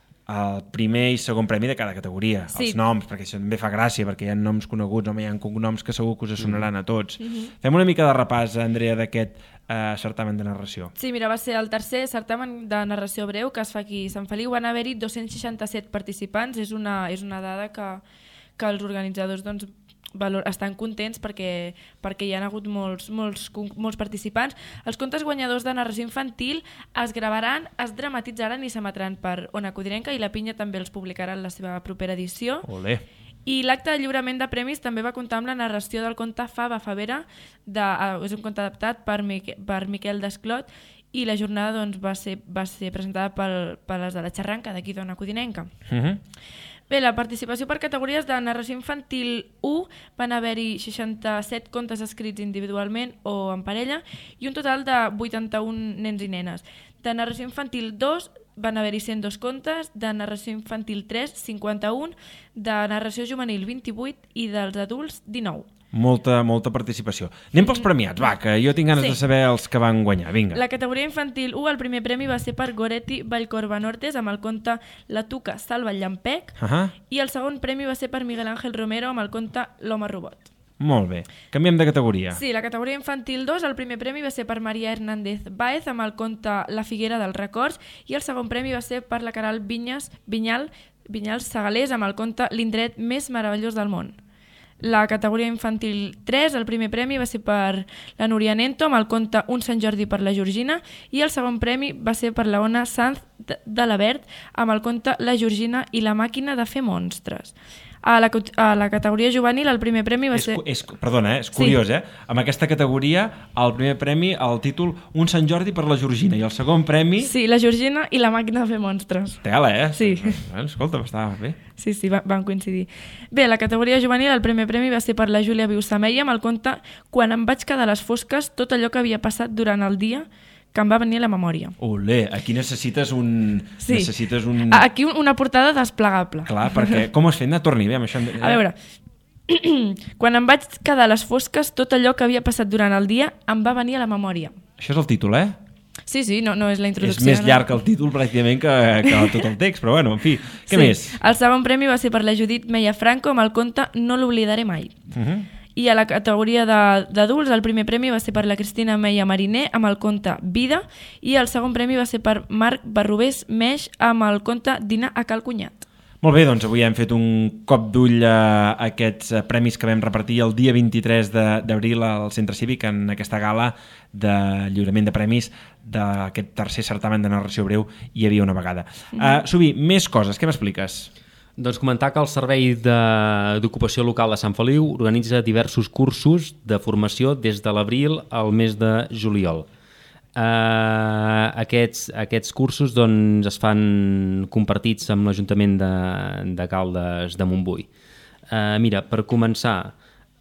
C: el primer i segon premi de cada categoria,
E: Sí.
C: els noms, perquè això també fa gràcia, perquè hi ha noms coneguts, home, hi ha cognoms que segur que us sonaran a tots.
E: Mhm.
C: Fem una mica de repàs, Andrea, d'aquest eh, certamen de narració.
E: Sí, mira, va ser el tercer certamen de narració breu que es fa aquí a Sant Feliu. Van haver-hi dos-cents seixanta-set participants. És una, és una dada que, que els organitzadors doncs, valor, estan contents perquè, perquè hi ha hagut molts, molts, molts participants. Els contes guanyadors de narració infantil es gravaran, es dramatitzaran i s'emetran per Ona Codinenca, i la Pinya també els publicarà en la seva propera edició.
C: Olé.
E: I l'acte de lliurament de premis també va comptar amb la narració del conte Fava Favera, de, uh, és un conte adaptat per, Mique, per Miquel Desclot, i la jornada doncs, va, ser, va ser presentada per, per les de la Xerranca, d'aquí d'Ona Codinenca.
C: Uh -huh.
E: Bé, la participació per categories de narració infantil u van haver-hi seixanta-set contes escrits individualment o en parella i un total de vuitanta-un nens i nenes. De narració infantil dos van haver-hi cent dos contes, de narració infantil tres, cinquanta-un, de narració juvenil vint-i-vuit i dels adults dinou.
C: Molta, molta participació. Anem pels premiats, va, que jo tinc ganes
E: Sí.
C: de saber els que van guanyar. Vinga.
E: La categoria infantil u, el primer premi va ser per Goretti Vallcorba Nortes amb el conte La Tuca salva el llampec,
C: Uh -huh.
E: i el segon premi va ser per Miguel Ángel Romero amb el conte L'home robot.
C: Molt bé. Canviem de categoria.
E: Sí, la categoria infantil dos, el primer premi va ser per Maria Hernández Báez amb el conte La Figuera dels Records, i el segon premi va ser per la Caral Vinyas, Vinyal, Vinyals Segalés amb el conte L'indret més meravellós del món. La categoria infantil tres, el primer premi va ser per la Núria Nento amb el conte Un Sant Jordi per la Georgina, i el segon premi va ser per la Ona Sanz de, de la Verd amb el conte La Georgina i la màquina de fer monstres. A la, a la categoria juvenil el primer premi va
C: És,
E: ser...
C: cu- és, perdona, eh? És curiós,
E: Sí.
C: eh? Amb aquesta categoria, el primer premi, el títol Un Sant Jordi per la Georgina, i el segon premi...
E: Sí, la Georgina i la màquina de fer monstres.
C: Tela, eh?
E: Sí.
C: Bueno, escolta, estava bé.
E: Sí, sí, va- van coincidir. Bé, a la categoria juvenil el primer premi va ser per la Júlia Viusameia amb el conte Quan em vaig quedar a les fosques, tot allò que havia passat durant el dia que em va venir a la memòria.
C: Olé, aquí necessites un...
E: Sí.
C: Necessites un...
E: Aquí un- una portada desplegable.
C: Clar, perquè... Com ho has fet? No, torni, bé, amb això...
E: A veure, quan em vaig quedar a les fosques, tot allò que havia passat durant el dia em va venir a la memòria.
C: Això és el títol, eh?
E: Sí, sí, no, no és la
C: És
E: introducció.
C: més llarg el títol pràcticament que, que tot el text, però bueno, en fi, què
E: sí.
C: més?
E: El segon premi va ser per la Judit Meia Franco amb el conte No l'oblidaré mai.
C: Uh -huh.
E: I a la categoria d'adults el primer premi va ser per la Cristina Meia Mariner amb el conte Vida i el segon premi va ser per Marc Barrubés Meix amb el conte Dinar a Cal Cunyat.
C: Molt bé, doncs avui hem fet un cop d'ull a aquests premis que vam repartir el dia vint-i-tres d'abril al Centre Cívic en aquesta gala de lliurament de premis d'aquest tercer certamen de narració breu Hi havia una vegada. Uh, Subi, més coses, què m'expliques?
D: Doncs comentar que el Servei d'Ocupació Local de Sant Feliu organitza diversos cursos de formació des de l'abril al mes de juliol. Uh, aquests, aquests cursos doncs, es fan compartits amb l'Ajuntament de, de Caldes de Montbui. Uh, mira, per començar,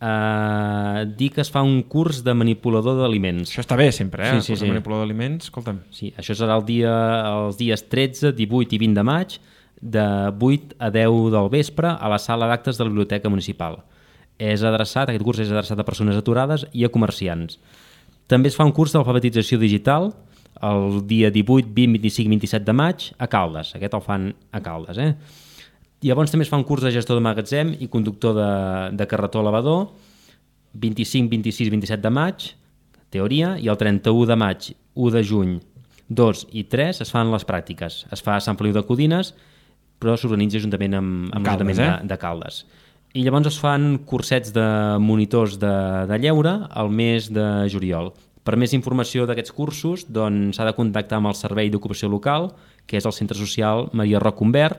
D: uh, dir que es fa un curs de manipulador d'aliments.
C: Això està bé sempre, eh?
D: Sí, sí,
C: el curs
D: sí.
C: de manipulador d'aliments, escolta'm.
D: Sí, això serà el dia, els dies tretze, divuit i vint de maig, de vuit a deu del vespre a la sala d'actes de la Biblioteca Municipal. És adreçat, aquest curs és adreçat a persones aturades i a comerciants. També es fa un curs d'alfabetització digital el dia divuit, vint, vint-i-cinc i vint-i-set de maig a Caldes. Aquest el fan a Caldes. Eh? Llavors també es fa un curs de gestor de magatzem i conductor de, de carretó elevador vint-i-cinc, vint-i-sis i vint-i-set de maig, teoria, i el trenta-u de maig, u de juny, dos i tres es fan les pràctiques. Es fa a Sant Feliu de Codines, però s'organitza juntament amb, amb l'Ajuntament eh? de, de Caldes. I llavors es fan cursets de monitors de, de lleure al mes de juliol. Per més informació d'aquests cursos doncs, s'ha de contactar amb el Servei d'Ocupació Local, que és el Centre Social Maria Roc Humbert,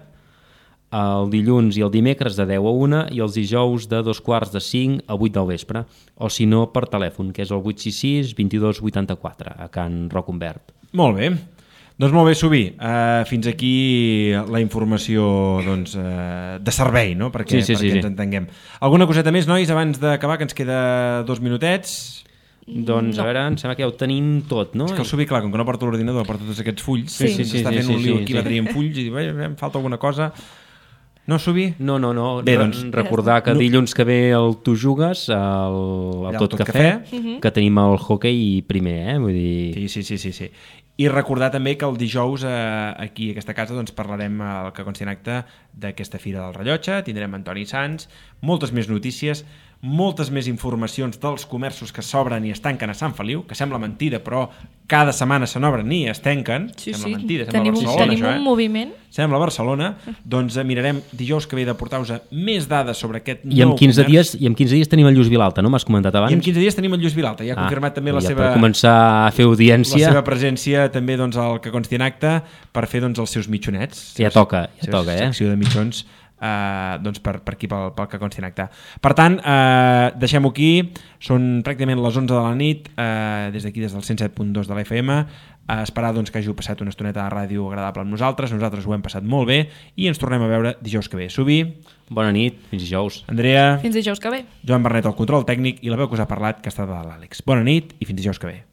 D: el dilluns i el dimecres de deu a una i els dijous de dos quarts de cinc a vuit del vespre, o si no per telèfon, que és el vuit sis sis, vint-i-dos, vuitanta-quatre, a Can Roc Humbert.
C: Molt bé. Doncs molt bé, Subi, uh, fins aquí la informació doncs, uh, de servei, no? perquè,
D: sí, sí,
C: perquè
D: sí,
C: ens
D: sí.
C: entenguem. Alguna coseta més, nois, abans d'acabar, que ens queda dos minutets?
D: Doncs no. A veure, em sembla que ja ho tenim tot, no?
C: És que el Subi, clar, com que no porto l'ordinador, porto tots aquests fulls,
D: sí, sí, sí,
C: està
D: sí,
C: fent
D: sí,
C: un lío
D: sí,
C: aquí
D: sí.
C: la tria en fulls i diu, em falta alguna cosa. No, Subi?
D: No, no, no.
C: Bé, doncs,
D: recordar que dilluns que ve el Tu Jugues, el, el, el Tot, tot Cafè, cafè. Que tenim el hoquei primer, eh? Vull dir...
C: Sí, sí, sí, sí, sí. I recordar també que el dijous eh, aquí a aquesta casa doncs, parlarem al que consti en acte d'aquesta Fira del Rellotge, tindrem Antoni Sans, moltes més notícies, moltes més informacions dels comerços que s'obren i es tanquen a Sant Feliu, que sembla mentida, però cada setmana se n'obren i es tanquen.
E: Sí,
C: sembla
E: sí.
C: mentida, sembla
E: tenim,
C: Barcelona,
E: tenim
C: això,
E: un
C: eh?
E: moviment.
C: Sembla Barcelona. Doncs eh, mirarem dijous que ve de portar-vos més dades sobre aquest
D: I en
C: nou
D: quinze
C: comerç.
D: dies, I en quinze dies tenim el Lluís Vilalta, no? M'has comentat abans?
C: I en quinze dies tenim el Lluís Vilalta, ja ha
D: ah,
C: confirmat també la
D: ja
C: seva...
D: Per començar a fer audiència...
C: La seva presència també doncs, al que consti en acte per fer doncs, els seus mitjonets.
D: Ja toca, ja toca, eh?
C: Secció de mitjons eh, doncs, per, per aquí, pel, pel que consti en acte. Per tant, eh, deixem-ho aquí. Són pràcticament les onze de la nit, eh, des d'aquí, des del cent set punt dos de la F M. A esperar doncs, que hàgiu passat una estoneta de ràdio agradable amb nosaltres. Nosaltres ho hem passat molt bé i ens tornem a veure dijous que ve. Subi.
D: Bona nit, fins dijous.
C: Andrea.
E: Fins dijous que ve.
C: Joan Bernet, el control tècnic, i la veu que us ha parlat, que està de l'Àlex. Bona nit i fins dijous que ve.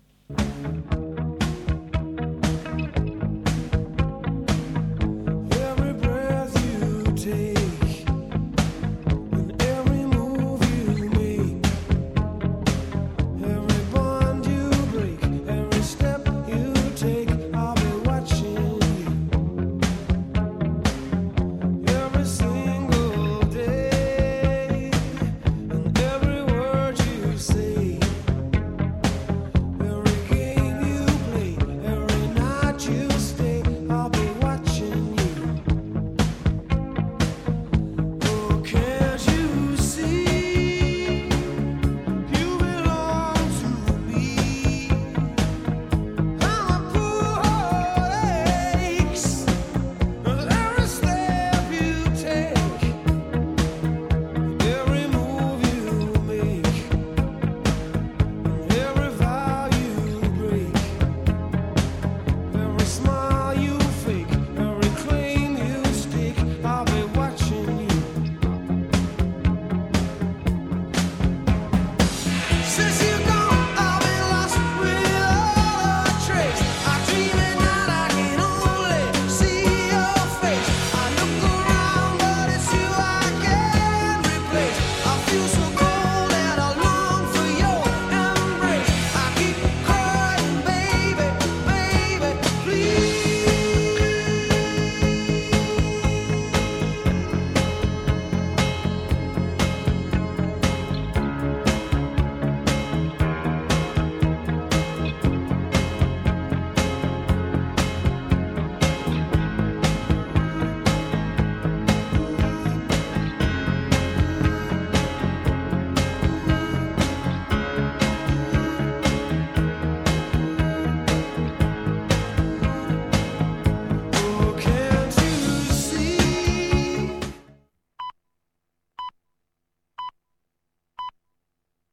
F: Since